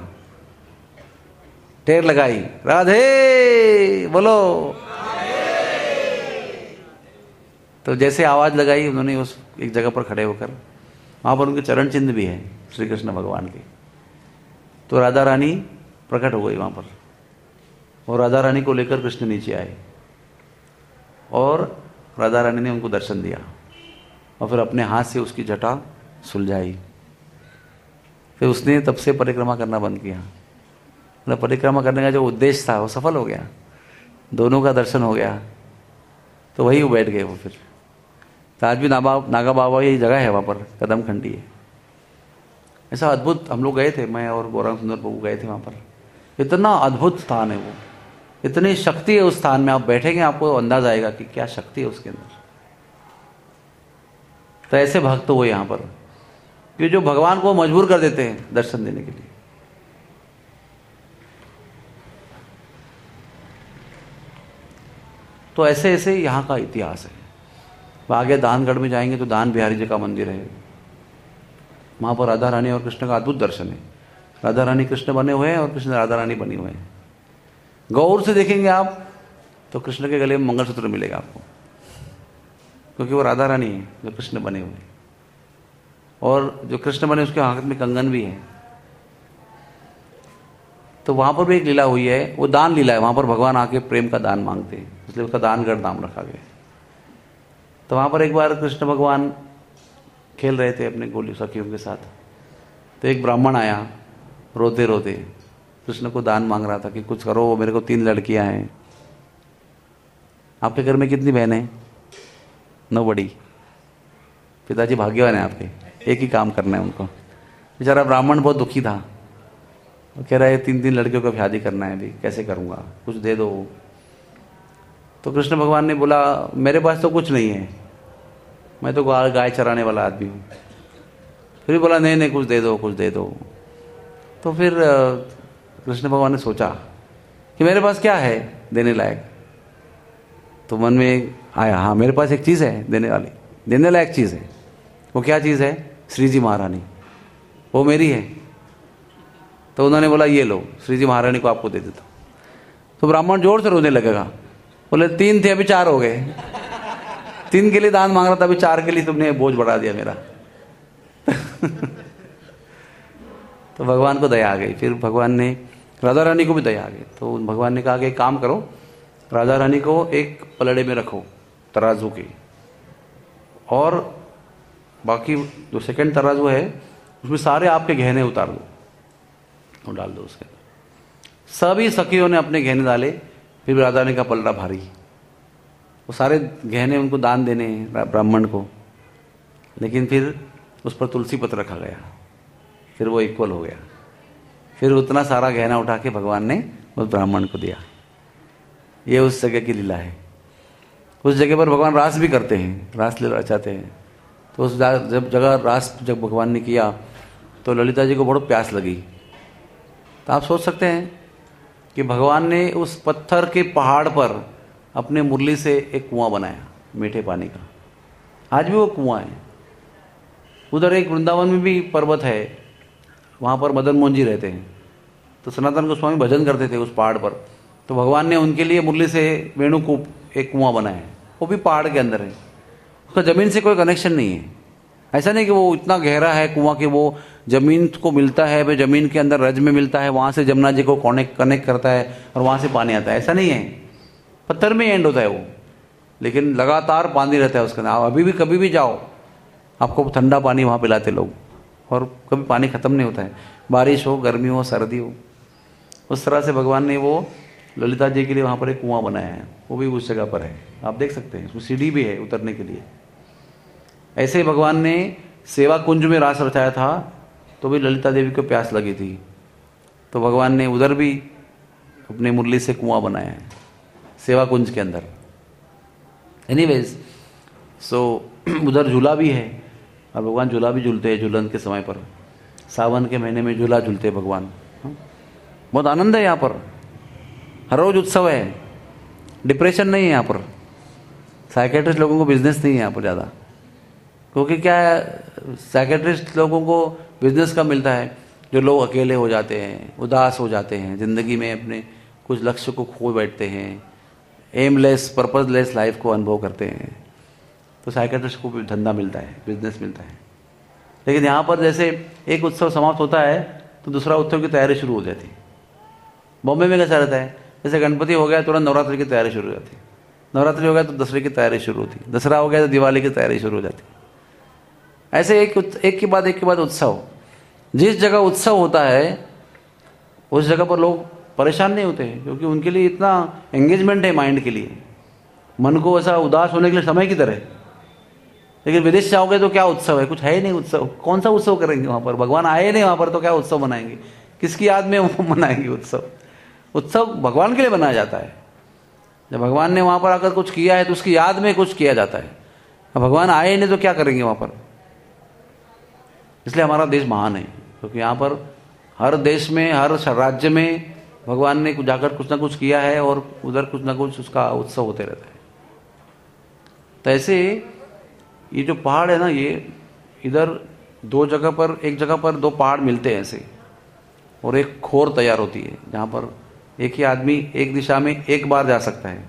A: टेर लगाई, राधे बोलो। तो जैसे आवाज लगाई उन्होंने उस एक जगह पर खड़े होकर, वहां पर उनके चरण चिन्ह भी है श्री कृष्ण भगवान के। तो राधा रानी प्रकट हो गई वहां पर। और राधा रानी को लेकर कृष्ण नीचे आए और राधा रानी ने उनको दर्शन दिया और फिर अपने हाथ से उसकी जटा सुलझाई। फिर उसने तब से परिक्रमा करना बंद किया। मतलब परिक्रमा करने का जो उद्देश्य था वो सफल हो गया, दोनों का दर्शन हो गया, तो वही वो बैठ गए वो। फिर तो आज भी नागा बाबा यही जगह है, वहाँ पर कदम खंडी है। ऐसा अद्भुत, हम लोग गए थे, मैं और गौरांग सुंदर बाबू गए थे वहाँ पर। इतना अद्भुत स्थान है वो, इतनी शक्ति है उस स्थान में। आप बैठेंगे आपको अंदाज आएगा कि क्या शक्ति है उसके अंदर। तो ऐसे भक्त हो यहाँ पर कि जो भगवान को मजबूर कर देते हैं दर्शन देने के लिए। तो ऐसे ऐसे यहाँ का इतिहास है। आगे दानगढ़ में जाएंगे तो दान बिहारी जी का मंदिर है, वहाँ पर राधा रानी और कृष्ण का अद्भुत दर्शन है। राधा रानी कृष्ण बने हुए हैं और कृष्ण राधा रानी बनी हुए हैं। गौर से देखेंगे आप तो कृष्ण के गले में मंगलसूत्र मिलेगा आपको, क्योंकि वो राधा रानी है जो कृष्ण बने हुए हैं। और जो कृष्ण बने उसके हाथ में कंगन भी है। तो वहाँ पर भी एक लीला हुई है, वो दान लीला है। वहाँ पर भगवान आके प्रेम का दान मांगते हैं, इसलिए उसका दानगढ़ नाम रखा गया। तो वहाँ पर एक बार कृष्ण भगवान खेल रहे थे अपने गोली सखियों के साथ, तो एक ब्राह्मण आया रोते रोते, कृष्ण को दान मांग रहा था कि कुछ करो, मेरे को 3 लड़कियां हैं। आपके घर में कितनी बहनें हैं? नोबडी। पिताजी भाग्यवान है आपके, एक ही काम करना है उनको। बेचारा ब्राह्मण बहुत दुखी था, वो कह रहा है 3 लड़कियों को शादी करना है, अभी कैसे करूँगा, कुछ दे दो। तो कृष्ण भगवान ने बोला मेरे पास तो कुछ नहीं है, मैं तो गाय चराने वाला आदमी हूँ। फिर बोला नहीं नहीं कुछ दे दो, कुछ दे दो। तो फिर कृष्ण भगवान ने सोचा कि मेरे पास क्या है देने लायक। तो मन में आया, हाँ मेरे पास एक चीज़ है देने वाली, देने लायक चीज़ है। वो क्या चीज़ है? श्री जी महारानी, वो मेरी है। तो उन्होंने बोला ये लो, श्री जी महारानी को आपको दे देता हूँ। तो ब्राह्मण जोर से रोने लगेगा, बोले 3 थे अभी 4 हो गए। 3 के लिए दान मांग रहा था, अभी 4 के लिए तुमने बोझ बढ़ा दिया मेरा। तो भगवान को दया आ गई। फिर भगवान ने राधा रानी को भी दया आ गई। तो भगवान ने कहा कि एक काम करो, राधा रानी को एक पलड़े में रखो तराजू की, और बाकी जो सेकंड तराजू है उसमें सारे आपके गहने उतार दो और डाल दो उसके अंदर। सभी सखियों ने अपने गहने डाले। फिर राधा रानी का पलड़ा भारी, वो सारे गहने उनको दान देने हैं ब्राह्मण को, लेकिन फिर उस पर तुलसी पत्र रखा गया, फिर वो इक्वल हो गया। फिर उतना सारा गहना उठा के भगवान ने उस ब्राह्मण को दिया। ये उस जगह की लीला है। उस जगह पर भगवान रास भी करते हैं, रास लीला रचाते हैं। तो उस जब जगह रास जब भगवान ने किया तो ललिता जी को बहुत प्यास लगी। तो आप सोच सकते हैं कि भगवान ने उस पत्थर के पहाड़ पर अपने मुरली से एक कुआं बनाया मीठे पानी का। आज भी वो कुआं है। उधर एक वृंदावन में भी पर्वत है, वहाँ पर मदन मोहन जी रहते हैं। तो सनातन गोस्वामी भजन करते थे उस पहाड़ पर। तो भगवान ने उनके लिए मुरली से वेणुकूप एक कुआं बनाया है, वो भी पहाड़ के अंदर है। उसका ज़मीन से कोई कनेक्शन नहीं है। ऐसा नहीं कि वो इतना गहरा है कुआं कि वो ज़मीन को मिलता है, भाई ज़मीन के अंदर रज में मिलता है, वहाँ से जमुना जी को कनेक्ट करता है और वहाँ से पानी आता है। ऐसा नहीं है, पत्थर में एंड होता है वो, लेकिन लगातार पानी रहता है उसके अंदर। आप अभी भी कभी भी जाओ, आपको ठंडा पानी वहाँ पिलाते लोग, और कभी पानी ख़त्म नहीं होता है, बारिश हो, गर्मी हो, सर्दी हो। उस तरह से भगवान ने वो ललिता जी के लिए वहाँ पर एक कुआं बनाया है, वो भी उस जगह पर है, आप देख सकते हैं। उसमें सीढ़ी भी है उतरने के लिए। ऐसे ही भगवान ने सेवा कुंज में रास रचाया था, तो भी ललिता देवी को प्यास लगी थी, तो भगवान ने उधर भी अपने मुरली से कुआं बनाया है सेवा कुंज के अंदर। एनीवेज सो उधर झूला भी है, और भगवान झूला भी झूलते हैं झूलन के समय पर। सावन के महीने में झूला झूलते हैं भगवान। बहुत आनंद है यहाँ पर, हर रोज उत्सव है, डिप्रेशन नहीं है यहाँ पर। साइकेट्रिस्ट लोगों को बिजनेस नहीं है यहाँ पर ज़्यादा, क्योंकि क्या है, साइकेट्रिस्ट लोगों को बिजनेस का मिलता है। जो लोग अकेले हो जाते हैं, उदास हो जाते हैं, ज़िंदगी में अपने कुछ लक्ष्य को खो बैठते हैं, एमलेस पर्पजलेस लाइफ को अनुभव करते हैं, तो साइकेट्रिस्ट को भी धंधा मिलता है, बिजनेस मिलता है। लेकिन यहाँ पर जैसे एक उत्सव समाप्त होता है तो दूसरा उत्सव की तैयारी शुरू हो जाती है। बॉम्बे में कैसा रहता है, जैसे गणपति हो गया तुरंत नवरात्रि की तैयारी शुरू हो जाती, नवरात्रि हो गया तो दसरे की तैयारी शुरू होती, दसरा हो गया तो दिवाली की तैयारी शुरू हो जाती। ऐसे एक के बाद उत्सव। जिस जगह उत्सव होता है उस जगह पर लोग परेशान नहीं होते हैं, क्योंकि उनके लिए इतना एंगेजमेंट है माइंड के लिए, मन को ऐसा उदास होने के लिए समय की तरह। लेकिन विदेश जाओगे तो क्या उत्सव है? कुछ है ही नहीं उत्सव। कौन सा उत्सव करेंगे वहाँ पर? भगवान आए नहीं वहाँ पर तो क्या उत्सव मनाएंगे? किसकी याद में मनाएंगे उत्सव? उत्सव भगवान के लिए मनाया जाता है। जब भगवान ने वहाँ पर आकर कुछ किया है तो उसकी याद में कुछ किया जाता है। अब भगवान आए नहीं तो क्या करेंगे वहाँ पर? इसलिए हमारा देश महान है, क्योंकि यहाँ पर हर देश में, हर राज्य में भगवान ने जाकर कुछ ना कुछ किया है और उधर कुछ ना कुछ उसका उत्सव होते रहता है। तो ऐसे ये जो पहाड़ है ना, ये इधर दो जगह पर, एक जगह पर दो पहाड़ मिलते हैं ऐसे, और एक खोर तैयार होती है जहाँ पर एक ही आदमी एक दिशा में एक बार जा सकता है।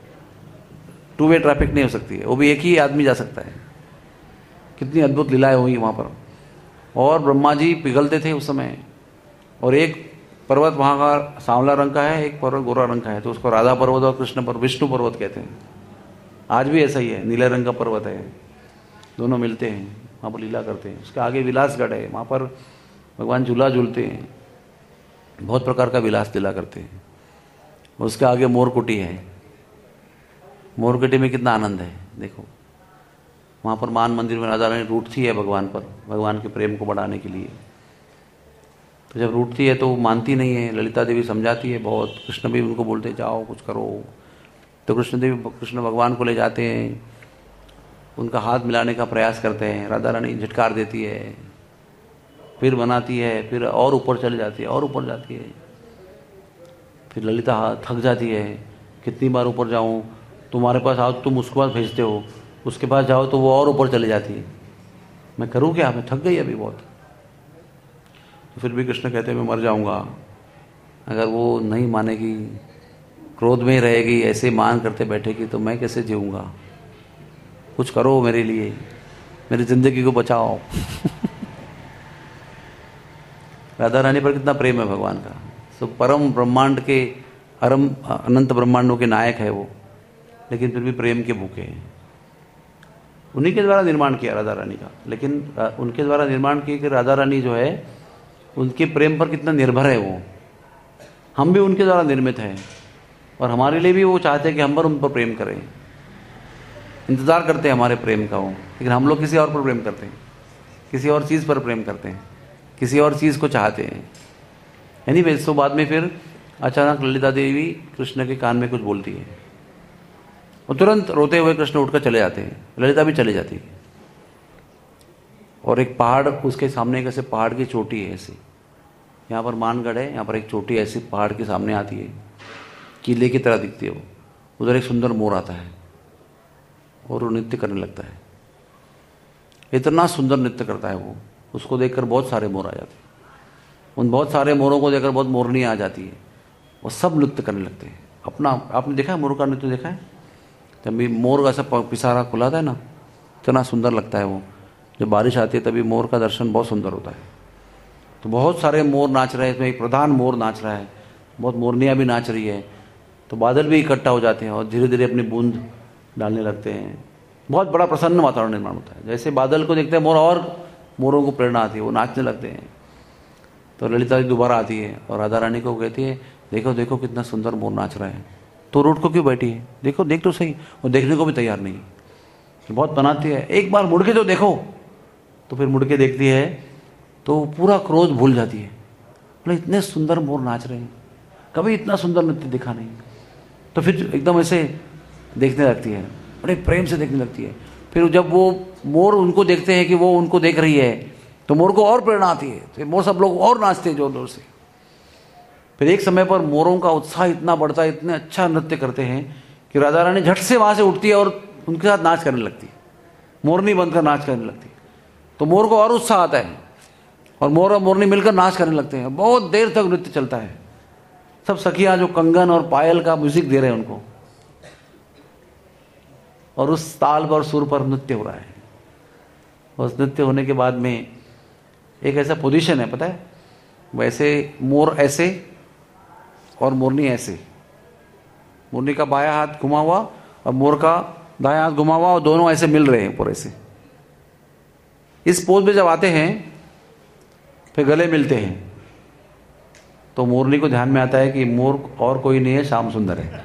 A: 2 वे ट्रैफिक नहीं हो सकती है, वो भी एक ही आदमी जा सकता है। कितनी अद्भुत लीलाएं हुई वहाँ पर। और ब्रह्मा जी पिघलते थे उस समय, और एक पर्वत वहाँ का सांवला रंग का है, एक पर्वत गोरा रंग का है, तो उसको राधा पर्वत और कृष्ण पर्वत, विष्णु पर्वत कहते हैं। आज भी ऐसा ही है, नीले रंग का पर्वत है, दोनों मिलते हैं, वहाँ पर लीला करते हैं। उसके आगे विलासगढ़ है, वहाँ पर भगवान झूला झूलते हैं, बहुत प्रकार का विलास लीला करते हैं। उसके आगे मोरकुटी है, मोरकुटी में कितना आनंद है देखो। वहाँ पर मान मंदिर में राधा रानी रूठती है भगवान पर, भगवान के प्रेम को बढ़ाने के लिए। तो जब रूठती है तो वो मानती नहीं है, ललिता देवी समझाती है बहुत, कृष्ण भी उनको बोलते जाओ कुछ करो। तो कृष्ण भगवान को ले जाते हैं, उनका हाथ मिलाने का प्रयास करते हैं, राधा रानी झटकार देती है, फिर बनाती है, फिर और ऊपर चली जाती है, और ऊपर जाती है। फिर ललिता थक जाती है, कितनी बार ऊपर जाऊं, तुम्हारे पास आओ तुम उसके पास भेजते हो, उसके पास जाओ तो वो और ऊपर चली जाती है, मैं करूं क्या, मैं थक गई अभी बहुत। तो फिर भी कृष्ण कहते हैं मैं मर जाऊंगा अगर वो नहीं मानेगी, क्रोध में ही रहेगी, ऐसे मान करते बैठेगी तो मैं कैसे जीऊंगा, कुछ करो मेरे लिए, मेरी जिंदगी को बचाओ। राधा रानी पर कितना प्रेम है भगवान का। तो परम ब्रह्मांड के, अनंत ब्रह्मांडों के नायक है वो, लेकिन फिर भी प्रेम के भूखे हैं। उन्हीं के द्वारा निर्माण किया राधा रानी का, लेकिन उनके द्वारा निर्माण किया कि राधा रानी जो है उनके प्रेम पर कितना निर्भर है वो। हम भी उनके द्वारा निर्मित हैं, और हमारे लिए भी वो चाहते हैं कि हम पर उन पर प्रेम करें, इंतज़ार करते हैं हमारे प्रेम का वो। लेकिन हम लोग किसी और पर प्रेम करते हैं, किसी और चीज़ पर प्रेम करते हैं, किसी और चीज़ को चाहते हैं। एनीवे, तो बाद में फिर अचानक ललिता देवी कृष्ण के कान में कुछ बोलती है, और तुरंत रोते हुए कृष्ण उठकर चले जाते हैं, ललिता भी चली जाती है। और एक पहाड़ उसके सामने, एक ऐसे पहाड़ की चोटी है ऐसी, यहाँ पर मानगढ़ है, यहाँ पर एक चोटी ऐसी पहाड़ के सामने आती है, किले की तरह दिखती है वो। उधर एक सुंदर मोर आता है और वो नृत्य करने लगता है। इतना सुंदर नृत्य करता है वो, उसको देखकर बहुत सारे मोर आ जाते हैं। उन बहुत सारे मोरों को देखकर बहुत मोरनी आ जाती है, वो सब नृत्य करने लगते हैं अपना। आपने देखा है मोर का नृत्य? देखा है? जब भी मोर का सब पिसारा खुलाता है ना, इतना सुंदर लगता है वो। जब बारिश आती है तभी मोर का दर्शन बहुत सुंदर होता है। तो बहुत सारे मोर नाच रहे हैं, इसमें एक प्रधान मोर नाच रहा है, बहुत मोरनियाँ भी नाच रही है। तो बादल भी इकट्ठा हो जाते हैं और धीरे धीरे अपनी बूंद डालने लगते हैं। बहुत बड़ा प्रसन्न वातावरण निर्माण होता है। जैसे बादल को देखते हैं मोर, और मोरों को प्रेरणा आती है, वो नाचने लगते हैं। तो ललिता जी दोबारा आती है और राधा रानी को कहती है, देखो देखो कितना सुंदर मोर नाच रहा है, तो रोड को क्यों बैठी है, देखो देख तो सही। वो देखने को भी तैयार नहीं, बहुत बनाती है, एक बार मुड़ के तो देखो। तो फिर मुड़ के देखती है तो पूरा क्रोध भूल जाती है, बोले इतने सुंदर मोर नाच रहे हैं, कभी इतना सुंदर नृत्य दिखा नहीं। तो फिर एकदम ऐसे देखने लगती है, बड़े प्रेम से देखने लगती है। फिर जब वो मोर उनको देखते हैं कि वो उनको देख रही है, तो मोर को और प्रेरणा आती है, तो मोर सब लोग और नाचते हैं जोर जोर से। फिर एक समय पर मोरों का उत्साह इतना बढ़ता है, इतने अच्छा नृत्य करते हैं कि राधा रानी झट से वहाँ से उठती है और उनके साथ नाच करने लगती है, मोरनी बनकर नाच करने लगती है। तो मोर को और उत्साह आता है और मोर और मोरनी मिलकर नाच करने लगते हैं। बहुत देर तक नृत्य चलता है। सब सखियाँ जो कंगन और पायल का म्यूजिक दे रहे हैं उनको, और उस ताल पर, सुर पर नृत्य हो रहा है। उस नृत्य होने के बाद में एक ऐसा पोजीशन है, पता है, वैसे मोर ऐसे और मोरनी ऐसे, मुरली का बायां हाथ घुमा हुआ और मोर का दायां हाथ घुमा हुआ और दोनों ऐसे मिल रहे हैं पूरे से। इस पोज में जब आते हैं फिर गले मिलते हैं तो मोरनी को ध्यान में आता है कि मोर और कोई नहीं है, श्याम सुंदर है।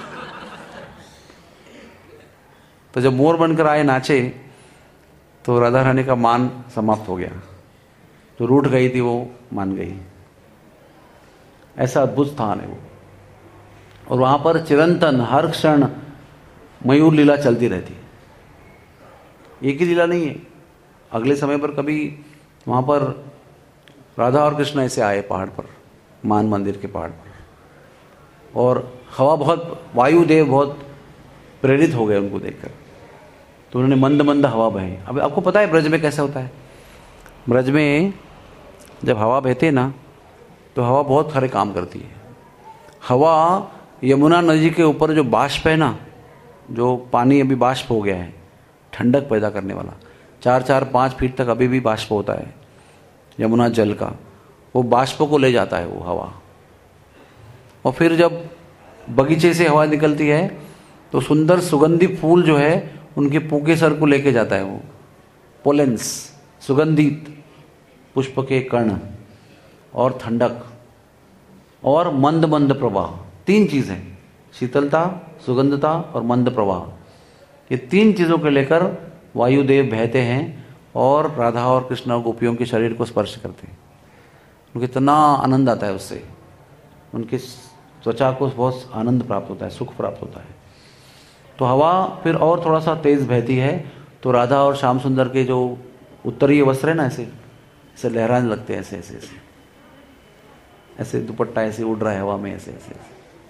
A: तो जब मोर बनकर आए नाचे तो राधा रानी का मान समाप्त हो गया, जो रूठ गई थी वो मान गई। ऐसा अद्भुत स्थान है वो। और वहां पर चिरंतन हर क्षण मयूर लीला चलती रहती है। एक ही लीला नहीं है, अगले समय पर कभी वहां पर राधा और कृष्ण ऐसे आए पहाड़ पर, मान मंदिर के पहाड़ पर, और हवा बहुत, वायुदेव बहुत प्रेरित हो गए उनको देखकर, तो उन्होंने मंद मंद हवा बहे। अब आपको पता है ब्रज में कैसा होता है? ब्रज में जब हवा बहती है ना तो हवा बहुत सारे काम करती है। हवा यमुना नदी के ऊपर जो बाष्प है ना, जो पानी अभी बाष्प हो गया है, ठंडक पैदा करने वाला, 4-4-5 फीट तक अभी भी बाष्प होता है यमुना जल का, वो बाष्प को ले जाता है वो हवा। और फिर जब बगीचे से हवा निकलती है तो सुंदर सुगंधी फूल जो है उनके पूके सर को लेके जाता है वो, पोलेंस, सुगंधित पुष्प के कण, और ठंडक और मंद मंद प्रवाह। 3 चीजें, शीतलता, सुगंधता और मंद प्रवाह, ये 3 चीजों को लेकर वायुदेव बहते हैं और राधा और कृष्ण और गोपियों के शरीर को स्पर्श करते हैं। उनको इतना आनंद आता है उससे, उनकी त्वचा को बहुत आनंद प्राप्त होता है, सुख प्राप्त होता है। तो हवा फिर और थोड़ा सा तेज बहती है तो राधा और श्याम सुंदर के जो उत्तरीय वस्त्र है ना, ऐसे ऐसे लहराने लगते हैं, ऐसे ऐसे ऐसे ऐसे दुपट्टा ऐसे उड़ रहा है हवा में, ऐसे ऐसे ऐसे।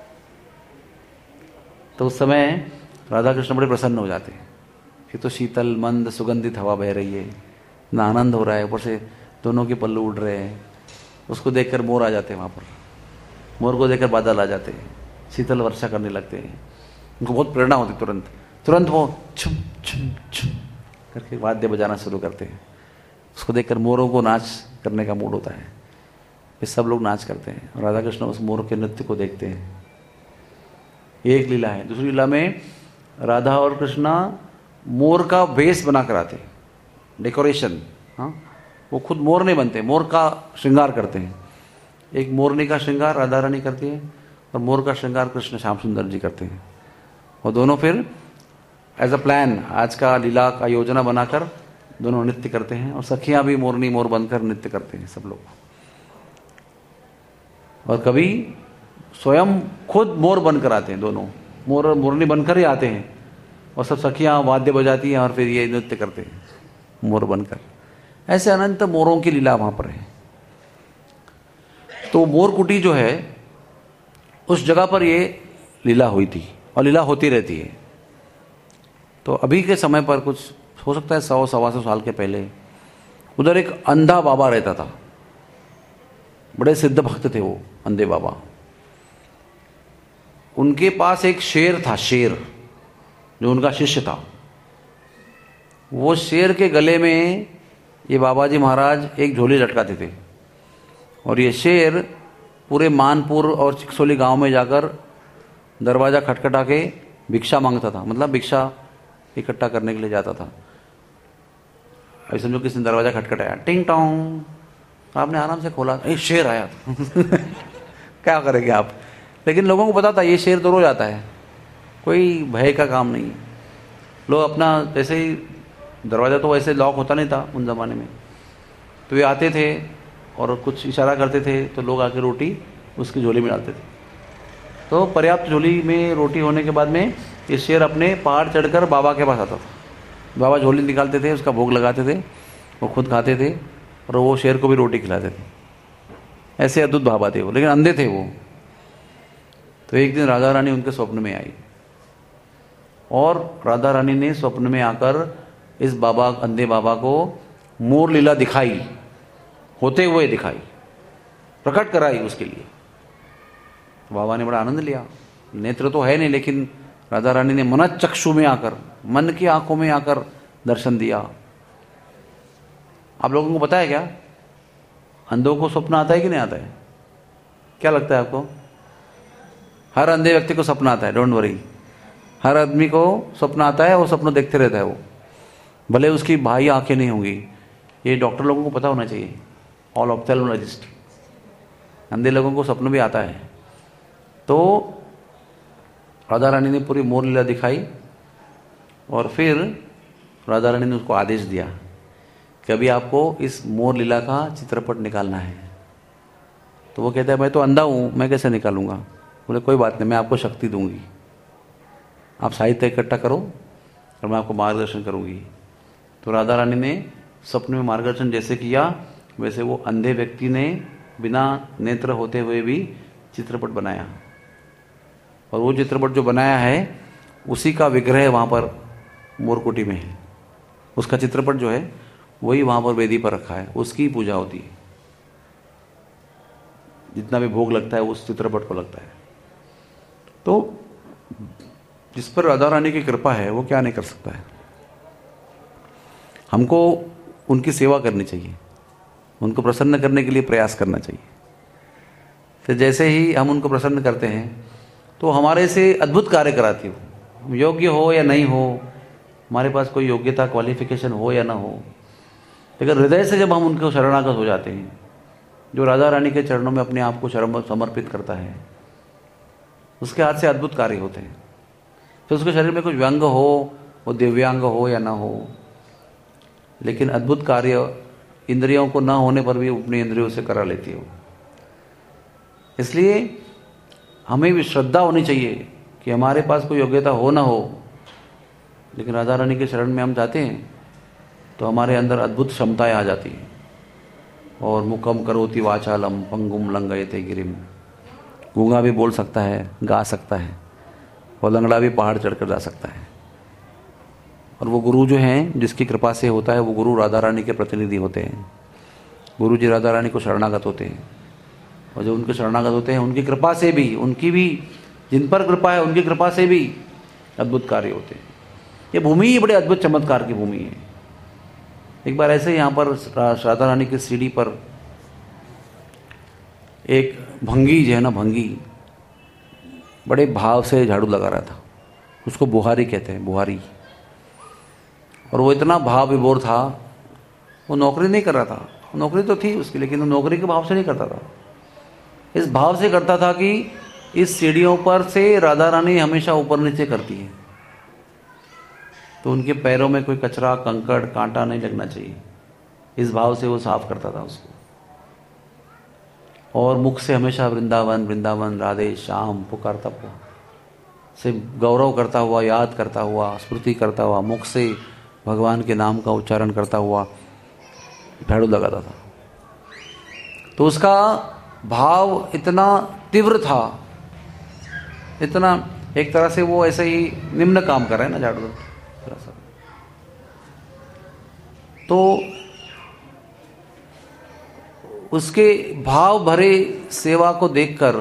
A: तो उस समय राधा कृष्ण बड़े प्रसन्न हो जाते हैं कि तो शीतल मंद सुगंधित हवा बह रही है, ना आनंद हो रहा है, ऊपर से दोनों के पल्लू उड़ रहे हैं। उसको देखकर मोर आ जाते हैं वहाँ पर, मोर को देखकर बादल आ जाते हैं, शीतल वर्षा करने लगते हैं। उनको बहुत प्रेरणा होती, तुरंत तुरंत वो छुम छुम छुम करके वाद्य बजाना शुरू करते हैं। उसको देखकर मोरों को नाच करने का मूड होता है, फिर सब लोग नाच करते हैं और राधा कृष्ण उस मोर के नृत्य को देखते हैं। ये एक लीला है। दूसरी लीला में राधा और कृष्णा मोर का वेश बनाकर आते हैं, डेकोरेशन। हाँ, वो खुद मोर नहीं बनते, मोर का श्रृंगार करते हैं। एक मोरनी का श्रृंगार राधा रानी करती है और मोर का श्रृंगार कृष्ण श्याम सुंदर जी करते हैं। और दोनों फिर एज अ प्लान आज का लीला का योजना बनाकर दोनों नृत्य करते हैं, और सखियां भी मोरनी मोर बनकर नृत्य करते हैं सब लोग। और कभी स्वयं खुद मोर बनकर आते हैं, दोनों मोर मोरनी बनकर ही आते हैं, और सब सखियां वाद्य बजाती हैं और फिर ये नृत्य करते हैं मोर बनकर। ऐसे अनंत मोरों की लीला वहां पर है। तो मोरकुटी जो है उस जगह पर ये लीला हुई थी और लीला होती रहती है। तो अभी के समय पर कुछ हो सकता है 100-125 साल के पहले उधर एक अंधा बाबा रहता था। बड़े सिद्ध भक्त थे वो अंधे बाबा। उनके पास एक शेर था, शेर जो उनका शिष्य था। वो शेर के गले में ये बाबा जी महाराज एक झोली लटकाते थे, और ये शेर पूरे मानपुर और चिकसोली गांव में जाकर दरवाजा खटखटा के भिक्षा मांगता था, मतलब भिक्षा इकट्ठा करने के लिए जाता था। ऐसे समझो किसी ने दरवाजा खटखटाया, टिंग टोंग, आपने आराम से खोला, ये शेर आया था। क्या करेंगे आप? लेकिन लोगों को पता था ये शेर तो रोज आता है, कोई भय का काम नहीं। लोग अपना जैसे ही, दरवाज़ा तो वैसे लॉक होता नहीं था उन ज़माने में, तो ये आते थे और कुछ इशारा करते थे तो लोग आके रोटी उसकी झोली में डालते थे। तो पर्याप्त झोली में रोटी होने के बाद में ये शेर अपने पहाड़ चढ़कर बाबा के पास आता था। बाबा झोली निकालते थे, उसका भोग लगाते थे, वो खुद खाते थे और वो शेर को भी रोटी खिलाते थे। ऐसे अद्भुत बाबा थे वो, लेकिन अंधे थे वो। तो एक दिन राधा रानी उनके स्वप्न में आई, और राधा रानी ने स्वप्न में आकर इस बाबा, अंधे बाबा को मोर लीला दिखाई, होते हुए दिखाई, प्रकट कराई उसके लिए। बाबा ने बड़ा आनंद लिया। नेत्र तो है नहीं, लेकिन राधा रानी ने मन चक्षु में आकर, मन की आंखों में आकर दर्शन दिया। आप लोगों को पता है क्या, अंधों को स्वप्न आता है कि नहीं आता है? क्या लगता है आपको? हर अंधे व्यक्ति को सपना आता है, डोंट वरी। हर आदमी को सपना आता है, वो सपना देखते रहता है वो, भले उसकी बाह्य आंखें नहीं होंगी। ये डॉक्टर लोगों को पता होना चाहिए, ऑल ऑप्थेल्मोलॉजिस्ट। अंधे लोगों को सपना भी आता है। तो राधा रानी ने पूरी मोर लीला दिखाई और फिर राधा रानी ने उसको आदेश दिया कि अभी आपको इस मोर लीला का चित्रपट निकालना है। तो वो कहता है मैं तो अंधा हूँ, मैं कैसे निकालूंगा? बोले कोई बात नहीं, मैं आपको शक्ति दूंगी, आप साहित्य इकट्ठा करो और मैं आपको मार्गदर्शन करूंगी। तो राधा रानी ने सपने में मार्गदर्शन जैसे किया वैसे वो अंधे व्यक्ति ने बिना नेत्र होते हुए भी चित्रपट बनाया। और वो चित्रपट जो बनाया है उसी का विग्रह वहाँ पर मोरकुटी में है। उसका चित्रपट जो है वही वहाँ पर वेदी पर रखा है, उसकी पूजा होती है। जितना भी भोग लगता है उस चित्रपट को लगता है। तो जिस पर राधा रानी की कृपा है वो क्या नहीं कर सकता है। हमको उनकी सेवा करनी चाहिए, उनको प्रसन्न करने के लिए प्रयास करना चाहिए। तो जैसे ही हम उनको प्रसन्न करते हैं तो हमारे से अद्भुत कार्य कराती हो, योग्य हो या नहीं हो, हमारे पास कोई योग्यता क्वालिफिकेशन हो या ना हो, लेकिन हृदय से जब हम उनको शरणागत हो जाते हैं, जो राधा रानी के चरणों में अपने आप को समर्पित करता है, उसके हाथ से अद्भुत कार्य होते हैं। तो उसके शरीर में कुछ व्यंग हो, वो दिव्यांग हो या ना हो, लेकिन अद्भुत कार्य इंद्रियों को ना होने पर भी अपनी इंद्रियों से करा लेती हो। इसलिए हमें भी श्रद्धा होनी चाहिए कि हमारे पास कोई योग्यता हो ना हो, लेकिन राधा रानी के शरण में हम जाते हैं तो हमारे अंदर अद्भुत क्षमताएं आ जाती हैं। और मुखम करोति वाचालम पंगुम लंघयते गिरिम, गूंगा भी बोल सकता है, गा सकता है, और लंगड़ा भी पहाड़ चढ़कर जा सकता है। और वो गुरु जो हैं जिसकी कृपा से होता है, वो गुरु राधा रानी के प्रतिनिधि होते हैं। गुरु जी राधा रानी को शरणागत होते हैं, और जो उनके शरणागत होते हैं उनकी कृपा से भी, उनकी भी जिन पर कृपा है उनकी कृपा से भी अद्भुत कार्य होते हैं। ये भूमि ही बड़े अद्भुत चमत्कार की भूमि है। एक बार ऐसे यहाँ पर राधा रानी की सीढ़ी पर एक भंगी जो है ना, भंगी बड़े भाव से झाड़ू लगा रहा था। उसको बुहारी कहते हैं, बुहारी। और वो इतना भाव विभोर था, वो नौकरी नहीं कर रहा था, नौकरी तो थी उसकी, लेकिन वो नौकरी के भाव से नहीं करता था। इस भाव से करता था कि इस सीढ़ियों पर से राधा रानी हमेशा ऊपर नीचे करती है, तो उनके पैरों में कोई कचरा कंकड़ कांटा नहीं लगना चाहिए। इस भाव से वो साफ करता था उसको। और मुख से हमेशा वृंदावन वृंदावन राधे श्याम पुकारता हुआ, से गौरव करता हुआ, याद करता हुआ, स्मृति करता हुआ, मुख से भगवान के नाम का उच्चारण करता हुआ झाड़ू लगाता था। तो उसका भाव इतना तीव्र था, इतना, एक तरह से वो ऐसे ही निम्न काम कर रहे हैं ना, झाड़ू थोड़ा सा। तो उसके भाव भरे सेवा को देखकर,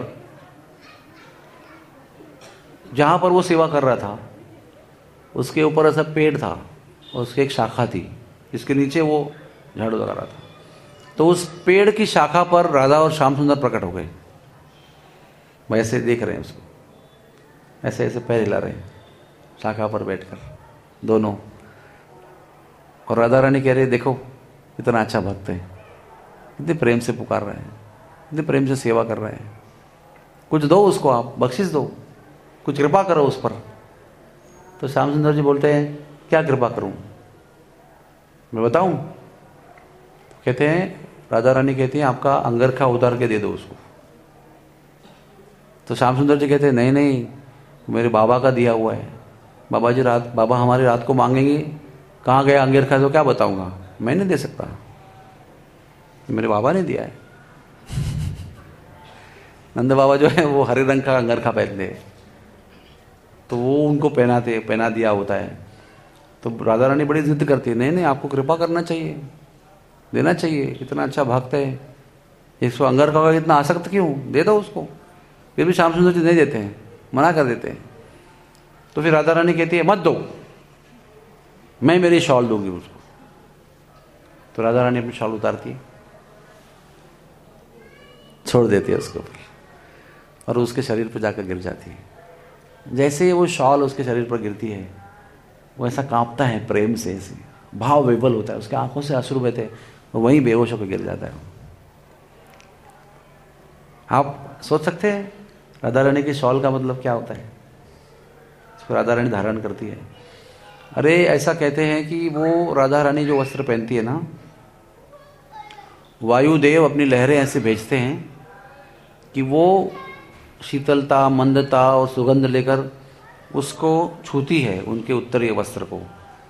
A: जहां पर वो सेवा कर रहा था उसके ऊपर ऐसा पेड़ था और उसकी एक शाखा थी, इसके नीचे वो झाड़ू लगा रहा था। तो उस पेड़ की शाखा पर राधा और श्याम सुंदर प्रकट हो गए। वैसे देख रहे हैं उसको, ऐसे ऐसे पैर हिला रहे हैं शाखा पर बैठकर दोनों। और राधा रानी कह रही है देखो इतना अच्छा भक्त है, इतने प्रेम से पुकार रहे हैं, इतने प्रेम से सेवा कर रहे हैं, कुछ दो उसको, आप बख्शिश दो, कुछ कृपा करो उस पर। तो श्याम सुंदर जी बोलते हैं क्या कृपा करूं, मैं बताऊं? कहते हैं, राधा रानी कहती है आपका अंगरखा उतार के दे दो उसको। तो श्याम सुंदर जी कहते हैं नहीं नहीं, मेरे बाबा का दिया हुआ है, बाबा जी बाबा हमारी रात को मांगेंगे कहाँ गया अंगरखा, तो क्या बताऊंगा, मैं नहीं दे सकता, मेरे बाबा ने दिया है। नंद बाबा जो है वो हरे रंग का अंगरखा पहनते हैं, तो वो उनको पहना दिया होता है। तो राधा रानी बड़ी जिद करती है, नहीं नहीं आपको कृपा करना चाहिए, देना चाहिए, इतना अच्छा भक्त है, इसको अंगरखा का इतना आसक्त क्यों, दे दो उसको। फिर भी श्याम सुंदर जी नहीं देते हैं, मना कर देते हैं। तो फिर राधा रानी कहती है मत दो, मैं मेरी शॉल दूंगी उसको। तो राधा रानी अपनी शॉल उतारती है, छोड़ देती है उसको। और उसके शरीर पर जाकर गिर जाती है। जैसे वो शॉल उसके शरीर पर गिरती है वो ऐसा कांपता है प्रेम से, ऐसे भाव विवल होता है, उसके आंखों से अश्रु बहते, वो वहीं बेहोश होकर गिर जाता है। आप सोच सकते हैं राधा रानी के शॉल का मतलब क्या होता है, इसको राधा रानी धारण करती है। अरे ऐसा कहते हैं कि वो राधा रानी जो वस्त्र पहनती है ना, वायुदेव अपनी लहरें ऐसे भेजते हैं कि वो शीतलता, मंदता और सुगंध लेकर उसको छूती है, उनके उत्तरीय वस्त्र को।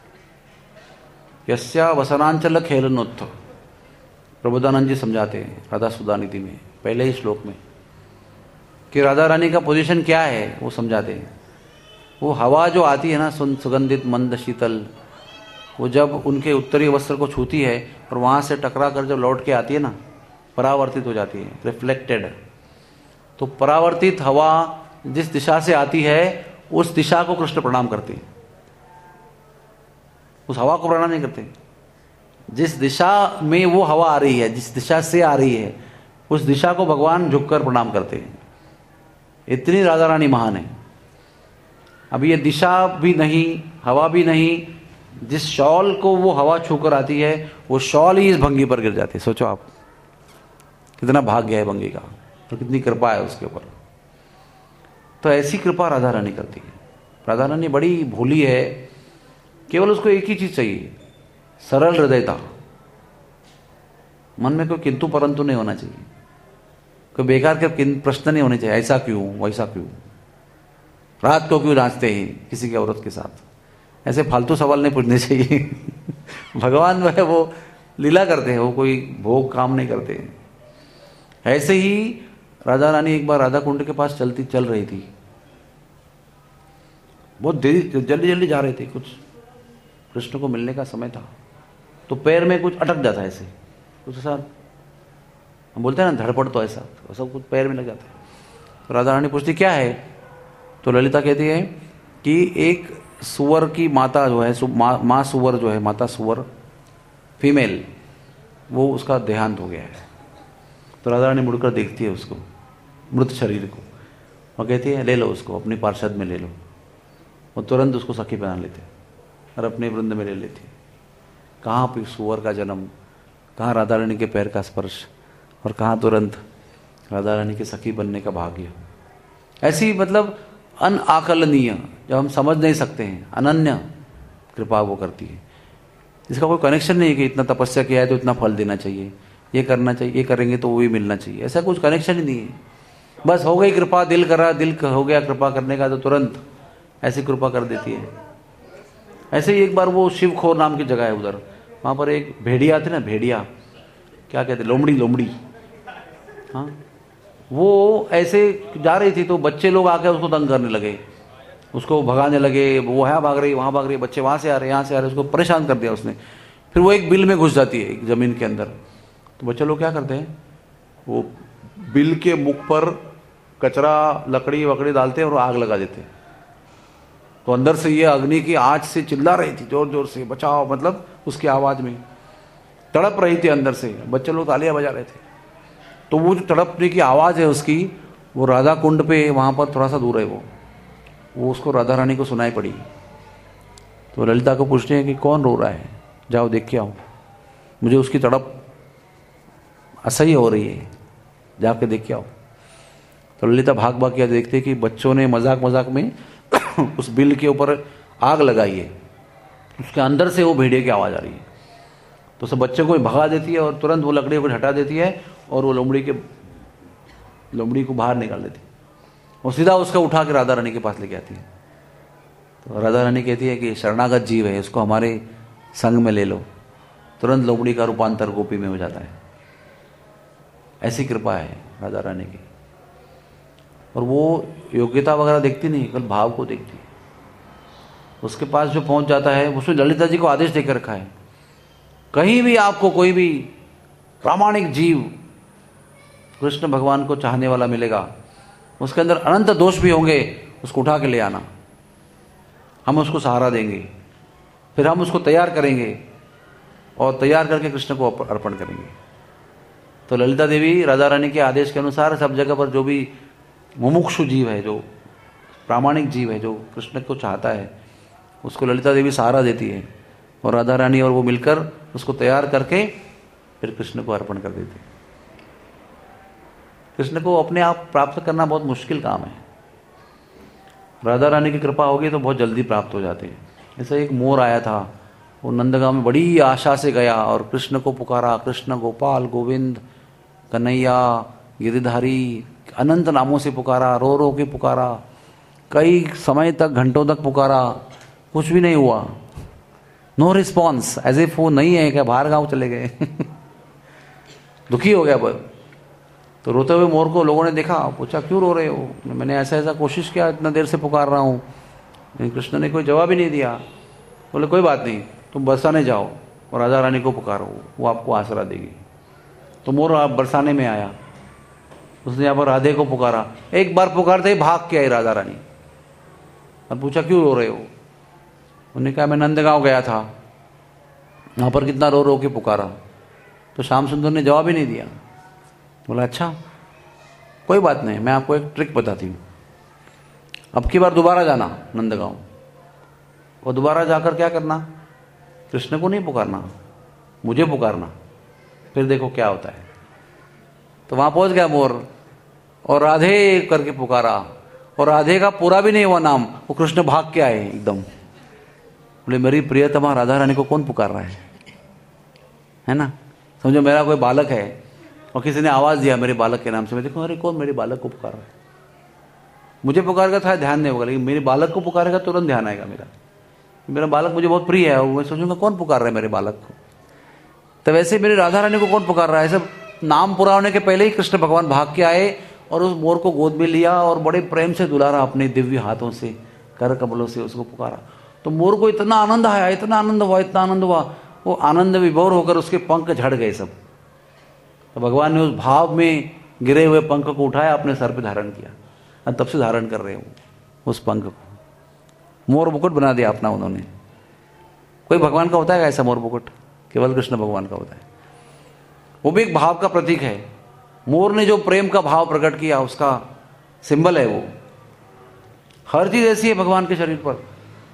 A: यस्या वसनांचल खेलनोत्थ, प्रबोधानंद जी समझाते हैं राधा सुधानिधि में पहले ही श्लोक में कि राधा रानी का पोजीशन क्या है, वो समझाते हैं। वो हवा जो आती है ना, सुगंधित मंद शीतल, वो जब उनके उत्तरीय वस्त्र को छूती है और वहाँ से टकरा कर जब लौट के आती है ना, परावर्तित हो जाती है, रिफ्लेक्टेड। तो परावर्तित हवा जिस दिशा से आती है उस दिशा को कृष्ण प्रणाम करते हैं, उस हवा को प्रणाम नहीं करते। जिस दिशा में वो हवा आ रही है, जिस दिशा से आ रही है, उस दिशा को भगवान झुककर प्रणाम करते हैं। इतनी राधा रानी महान है। अब ये दिशा भी नहीं, हवा भी नहीं, जिस शॉल को वो हवा छूकर आती है वो शॉल ही इस भंगी पर गिर जाती है। सोचो आप, कितना भाग्य है भंगी का, तो कितनी कृपा है उसके ऊपर। तो ऐसी कृपा राधा रानी करती है। राधा रानी बड़ी भोली है, केवल उसको एक ही चीज चाहिए, सरल हृदयता। मन में कोई किंतु परंतु नहीं होना चाहिए, कोई बेकार के प्रश्न नहीं होने चाहिए, ऐसा क्यों, वैसा क्यों, रात को क्यों नाचते हैं किसी की औरत के साथ, ऐसे फालतू सवाल नहीं पूछने चाहिए। भगवान वह वो लीला करते हैं, वो कोई भोग काम नहीं करते हैं। ऐसे ही राधा रानी एक बार राधा कुंड के पास चल रही थी, बहुत देरी, जल्दी जल्दी जा रहे थे, कुछ कृष्ण को मिलने का समय था, तो पैर में कुछ अटक जाता है ऐसे, कुछ ऐसा हम बोलते हैं ना धड़पड़, तो ऐसा सब कुछ पैर में लग जाता है। तो राधा रानी पूछती क्या है, तो ललिता कहती है कि एक सुअर की माता जो है, माँ सुअर जो है, माता सुअर फीमेल, वो उसका देहांत हो गया है। तो राधा रानी मुड़कर देखती है उसको, मृत शरीर को, और कहती है ले लो उसको, अपनी पार्षद में ले लो। और तुरंत उसको सखी बना लेते और अपने वृंद में ले लेती। कहाँ पे सुअर का जन्म, कहाँ राधा रानी के पैर का स्पर्श, और कहाँ तुरंत राधा रानी के सखी बनने का भाग्य। ऐसी मतलब अनआकलनीय, जब हम समझ नहीं सकते हैं, अनन्य कृपा वो करती है। इसका कोई कनेक्शन नहीं है कि इतना तपस्या किया है तो इतना फल देना चाहिए, ये करना चाहिए, ये करेंगे तो वो भी मिलना चाहिए, ऐसा कुछ कनेक्शन ही नहीं है। बस हो गई कृपा, दिल कर रहा, दिल हो गया कृपा करने का, तो तुरंत ऐसी कृपा कर देती है। ऐसे ही एक बार वो शिवखोर नाम की जगह है उधर, वहाँ पर एक भेड़िया थे ना, भेड़िया क्या कहते, लोमड़ी, हाँ, वो ऐसे जा रही थी तो बच्चे लोग आके उसको तंग करने लगे, उसको भगाने लगे, वो यहाँ भाग रही, वहाँ भाग रही, बच्चे वहाँ से आ रहे, यहाँ से आ रहे, उसको परेशान कर दिया उसने। फिर वो एक बिल में घुस जाती है, एक जमीन के अंदर। तो बच्चे लोग क्या करते हैं, वो बिल के मुख पर कचरा, लकड़ी वकड़ी डालते हैं और आग लगा देते हैं। तो अंदर से ये अग्नि की आँच से चिल्ला रही थी जोर जोर से, बचाओ, मतलब उसकी आवाज़ में तड़प रही थी अंदर से, बच्चे लोग तालियां बजा रहे थे। तो वो जो तड़पने की आवाज़ है उसकी, वो राधा कुंड पे वहाँ पर थोड़ा सा दूर है, वो उसको राधा रानी को सुनाई पड़ी। तो ललिता को पूछते हैं कि कौन रो रहा है, जाओ देख के आओ, मुझे उसकी तड़प असह्य हो रही है, जाके देख के आओ। तो ललिता भाग भाग के देखते कि बच्चों ने मजाक मजाक में उस बिल के ऊपर आग लगाई है, उसके अंदर से वो भेड़िए की आवाज़ आ रही है। तो सब बच्चे को भगा देती है और तुरंत वो लकड़ी को हटा देती है और वो लोमड़ी को बाहर निकाल देती है और सीधा उसका उठा के राधा रानी के पास लेके आती है। तो राधा रानी कहती है कि शरणागत जीव है, इसको हमारे संग में ले लो। तुरंत लोमड़ी का रूपांतर गोपी में हो जाता है। ऐसी कृपा है राधा रानी की। और वो योग्यता वगैरह देखती नहीं, केवल भाव को देखती है। उसके पास जो पहुंच जाता है, उसने ललिता जी को आदेश देकर रखा है, कहीं भी आपको कोई भी प्रामाणिक जीव कृष्ण भगवान को चाहने वाला मिलेगा, उसके अंदर अनंत दोष भी होंगे, उसको उठा के ले आना, हम उसको सहारा देंगे, फिर हम उसको तैयार करेंगे और तैयार करके कृष्ण को अर्पण करेंगे। तो ललिता देवी राधा रानी के आदेश के अनुसार सब जगह पर जो भी मुमुक्षु जीव है, जो प्रामाणिक जीव है, जो कृष्ण को चाहता है, उसको ललिता देवी सहारा देती है और राधा रानी और वो मिलकर उसको तैयार करके फिर कृष्ण को अर्पण कर देते हैं। कृष्ण को अपने आप प्राप्त करना बहुत मुश्किल काम है। राधा रानी की कृपा होगी तो बहुत जल्दी प्राप्त हो जाते हैं। जैसे एक मोर आया था, वो नंदगांव में बड़ी आशा से गया और कृष्ण को पुकारा, कृष्ण, गोपाल, गोविंद, कन्हैया, गिरिधारी, अनंत नामों से पुकारा, रो रो के पुकारा, कई समय तक, घंटों तक पुकारा, कुछ भी नहीं हुआ। नो रिस्पॉन्स, एज इफ वो नहीं है, क्या बाहर गांव चले गए। दुखी हो गया बहुत। तो रोते हुए मोर को लोगों ने देखा, पूछा क्यों रो रहे हो? मैंने ऐसा ऐसा कोशिश किया, इतना देर से पुकार रहा हूँ, लेकिन कृष्ण ने कोई जवाब ही नहीं दिया। बोले कोई बात नहीं, तुम बरसाने जाओ और राधा रानी को पुकारो, वो आपको आसरा देगी। तो मोर बरसाने में आया, उसने यहाँ पर राधे को पुकारा। एक बार पुकारते ही भाग के आई राधा रानी। अब पूछा क्यों रो रहे हो? उन्होंने कहा मैं नंदगांव गया था, वहाँ पर कितना रो रो के पुकारा, तो श्याम सुंदर ने जवाब ही नहीं दिया। बोला अच्छा कोई बात नहीं, मैं आपको एक ट्रिक बताती हूँ। अब की बार दोबारा जाना नंदगांव, और दोबारा जाकर क्या करना, कृष्ण को नहीं पुकारना, मुझे पुकारना, फिर देखो क्या होता है। तो वहां पहुंच गया मोर और राधे करके पुकारा, और राधे का पूरा भी नहीं हुआ नाम, वो कृष्ण भाग के आए एकदम। बोले मेरी प्रियतमा राधा रानी को कौन पुकार रहा है ना? समझो मेरा कोई बालक है और किसी ने आवाज दिया मेरे बालक के नाम से, मैं देखो अरे कौन मेरे बालक को पुकार रहा है। मुझे पुकारेगा था ध्यान नहीं होगा, लेकिन मेरे बालक को पुकारेगा तुरंत ध्यान आएगा। मेरा बालक मुझे बहुत प्रिय है, और मैं सोचूंगा कौन पुकार रहा है मेरे बालक को। तो वैसे मेरी राधा रानी को कौन पुकार रहा है। सब नाम पूरा होने के पहले ही कृष्ण भगवान भाग के आए और उस मोर को गोद में लिया और बड़े प्रेम से दुलारा, अपने दिव्य हाथों से, कर कमलों से उसको पुकारा। तो मोर को इतना आनंद आया, इतना आनंद हुआ, इतना आनंद हुआ, वो आनंद विभोर होकर उसके पंख झड़ गए सब। तो भगवान ने उस भाव में गिरे हुए पंख को उठाया, अपने सर पे धारण किया, और तब से धारण कर रहे हो उस पंख को। मोर मुकुट बना दिया अपना उन्होंने। कोई भगवान का होता है ऐसा मोर मुकुट? केवल कृष्ण भगवान का होता है। वो भी एक भाव का प्रतीक है। मोर ने जो प्रेम का भाव प्रकट किया, उसका सिंबल है वो। हर चीज ऐसी है भगवान के शरीर पर।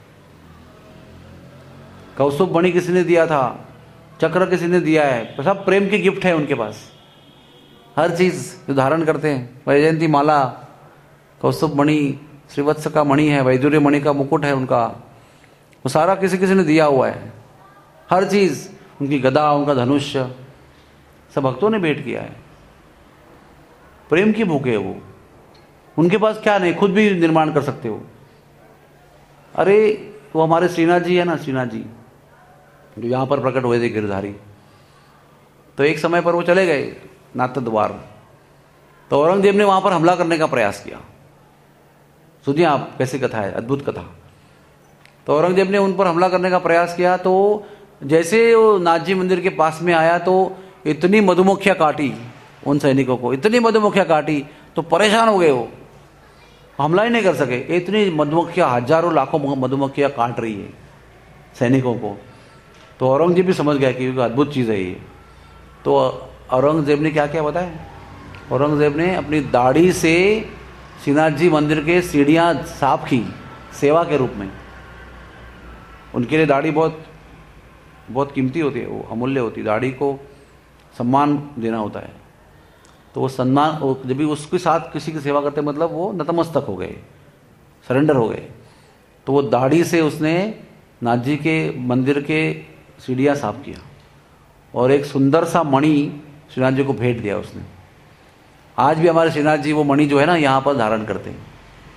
A: कौस्तुभ मणि किसी ने दिया था, चक्र किसी ने दिया है, सब प्रेम के गिफ्ट है उनके पास। हर चीज जो धारण करते हैं, वैजयंती माला, कौस्तुभ मणि, श्रीवत्स का मणि है, वैदुर्य मणि का मुकुट है उनका, वो सारा किसी किसी ने दिया हुआ है। हर चीज, उनकी गदा, उनका धनुष्य, सब भक्तों ने भेंट किया है। प्रेम की भूखे है वो। उनके पास क्या नहीं, खुद भी निर्माण कर सकते हो। अरे वो हमारे श्रीनाथ जी है ना, श्रीनाथ जी जो यहाँ पर प्रकट हुए थे, गिरधारी। तो एक समय पर वो चले गए नाथ द्वार, तो औरंगजेब ने वहां पर हमला करने का प्रयास किया। सुनिए आप कैसी कथा है, अद्भुत कथा। तो औरंगजेब ने उन पर हमला करने का प्रयास किया, तो जैसे वो नाथ जी मंदिर के पास में आया तो इतनी मधुमक्खियां काटी उन सैनिकों को, इतनी मधुमक्खियां काटी तो परेशान हो गए, वो हमला ही नहीं कर सके। इतनी मधुमक्खियां, हजारों लाखों मधुमक्खियां काट रही है सैनिकों को। तो औरंगजेब भी समझ गया कि अद्भुत चीज़ है ये। तो औरंगजेब ने क्या किया बताए? औरंगजेब ने अपनी दाढ़ी से श्रीनाथ जी मंदिर के सीढ़ियाँ साफ की, सेवा के रूप में। उनके लिए दाढ़ी बहुत बहुत कीमती होती है, वो अमूल्य होती है। दाढ़ी को सम्मान देना होता है। तो वो सम्मान, जब भी उसके साथ किसी की सेवा करते मतलब वो नतमस्तक हो गए, सरेंडर हो गए। तो वो दाढ़ी से उसने नाथ जी के मंदिर के सीढ़ियाँ साफ किया और एक सुंदर सा मणि श्रीनाथ जी को भेंट दिया उसने। आज भी हमारे श्रीनाथ जी वो मणि जो है ना यहाँ पर धारण करते हैं।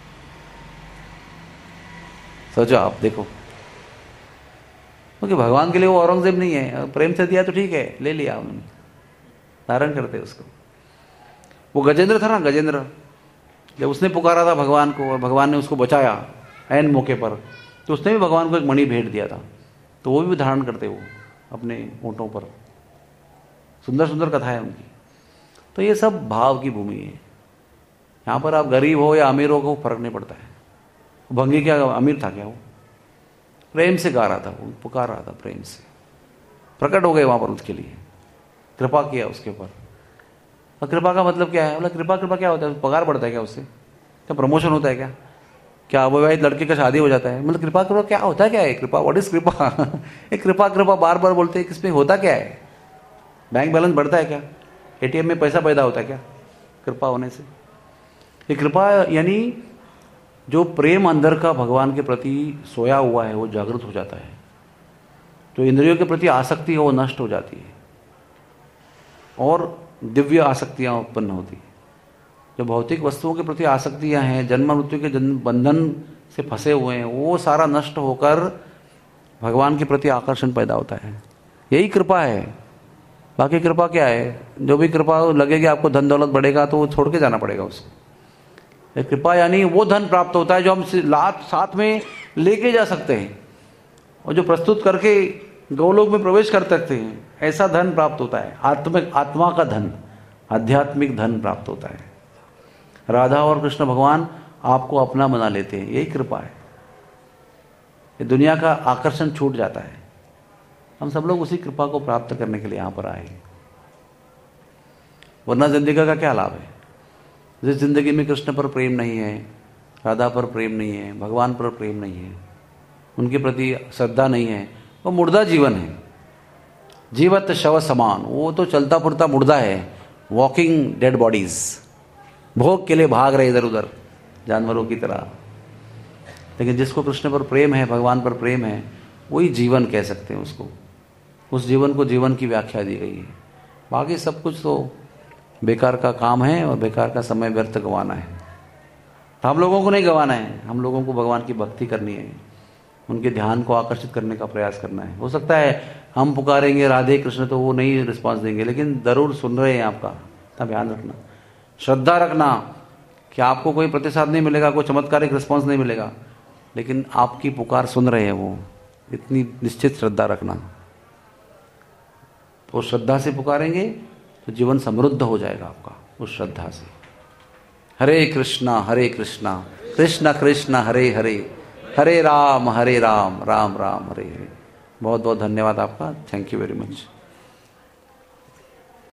A: सोचो आप, देखो, क्योंकि भगवान के लिए वो औरंगजेब नहीं है, प्रेम से दिया तो ठीक है, ले लिया उन्होंने, धारण करते उसको। वो गजेंद्र था ना, गजेंद्र, जब उसने पुकारा था भगवान को और भगवान ने उसको बचाया ऐन मौके पर, तो उसने भी भगवान को एक मणि भेंट दिया था। तो वो भी धारण करते वो अपने होंठों पर। सुंदर सुंदर कथा है उनकी। तो ये सब भाव की भूमि है। यहाँ पर आप गरीब हो या अमीर हो को फर्क नहीं पड़ता है। भंगी क्या अमीर था क्या? वो प्रेम से गा रहा था, वो पुकार रहा था प्रेम से। प्रकट हो गए वहां पर उसके लिए, कृपा किया उसके ऊपर। और कृपा का मतलब क्या है? बोला कृपा कृपा क्या होता है? पगार बढ़ता है क्या उससे? क्या प्रमोशन होता है क्या? क्या अविवाहित लड़के का शादी हो जाता है? मतलब कृपा करो, क्या होता है, क्या है कृपा? व्हाट इज कृपा? एक कृपा कृपा बार बार बोलते हैं, किसमें होता क्या है? बैंक बैलेंस बढ़ता है क्या? एटीएम में पैसा पैदा होता है क्या कृपा होने से? ये कृपा यानी जो प्रेम अंदर का भगवान के प्रति सोया हुआ है वो जागृत हो जाता है, जो इंद्रियों के प्रति आसक्ति है वो नष्ट हो जाती है और दिव्य आसक्तियां उत्पन्न होती है। जो भौतिक वस्तुओं के प्रति आसक्तियां हैं, जन्म मृत्यु के बंधन से फंसे हुए हैं, वो सारा नष्ट होकर भगवान के प्रति आकर्षण पैदा होता है। यही कृपा है। बाकी कृपा क्या है? जो भी कृपा लगेगी आपको धन दौलत बढ़ेगा तो वो छोड़ के जाना पड़ेगा उसको। कृपा यानी वो धन प्राप्त होता है जो हम साथ में लेके जा सकते हैं और जो प्रस्तुत करके गोलोक में प्रवेश कर सकते हैं, ऐसा धन प्राप्त होता है। आत्मा का धन, आध्यात्मिक धन प्राप्त होता है। राधा और कृष्ण भगवान आपको अपना बना लेते हैं, यही कृपा है। ये दुनिया का आकर्षण छूट जाता है। हम सब लोग उसी कृपा को प्राप्त करने के लिए यहाँ पर आए हैं, वरना जिंदगी का क्या लाभ है? जिस जिंदगी में कृष्ण पर प्रेम नहीं है, राधा पर प्रेम नहीं है, भगवान पर प्रेम नहीं है, उनके प्रति श्रद्धा नहीं है, वो मुर्दा जीवन है। जीवत शव समान, वो तो चलता फिरता मुर्दा है, वॉकिंग डेड बॉडीज, भोग के लिए भाग रहे इधर उधर जानवरों की तरह। लेकिन जिसको कृष्ण पर प्रेम है, भगवान पर प्रेम है, वही जीवन कह सकते हैं उसको। उस जीवन को जीवन की व्याख्या दी गई है। बाकी सब कुछ तो बेकार का काम है और बेकार का समय व्यर्थ गंवाना है। तो हम लोगों को नहीं गंवाना है, हम लोगों को भगवान की भक्ति करनी है, उनके ध्यान को आकर्षित करने का प्रयास करना है। हो सकता है हम पुकारेंगे राधे कृष्ण तो वो नहीं रिस्पांस देंगे, लेकिन जरूर सुन रहे हैं आपका। तो ध्यान रखना, श्रद्धा रखना कि आपको कोई प्रतिसाद नहीं मिलेगा, कोई चमत्कारिक रिस्पांस नहीं मिलेगा, लेकिन आपकी पुकार सुन रहे हैं वो, इतनी निश्चित श्रद्धा रखना। तो श्रद्धा से पुकारेंगे तो जीवन समृद्ध हो जाएगा आपका उस श्रद्धा से। हरे कृष्णा कृष्ण कृष्ण हरे हरे, हरे राम राम राम हरे हरे। बहुत बहुत धन्यवाद आपका। Thank you very much.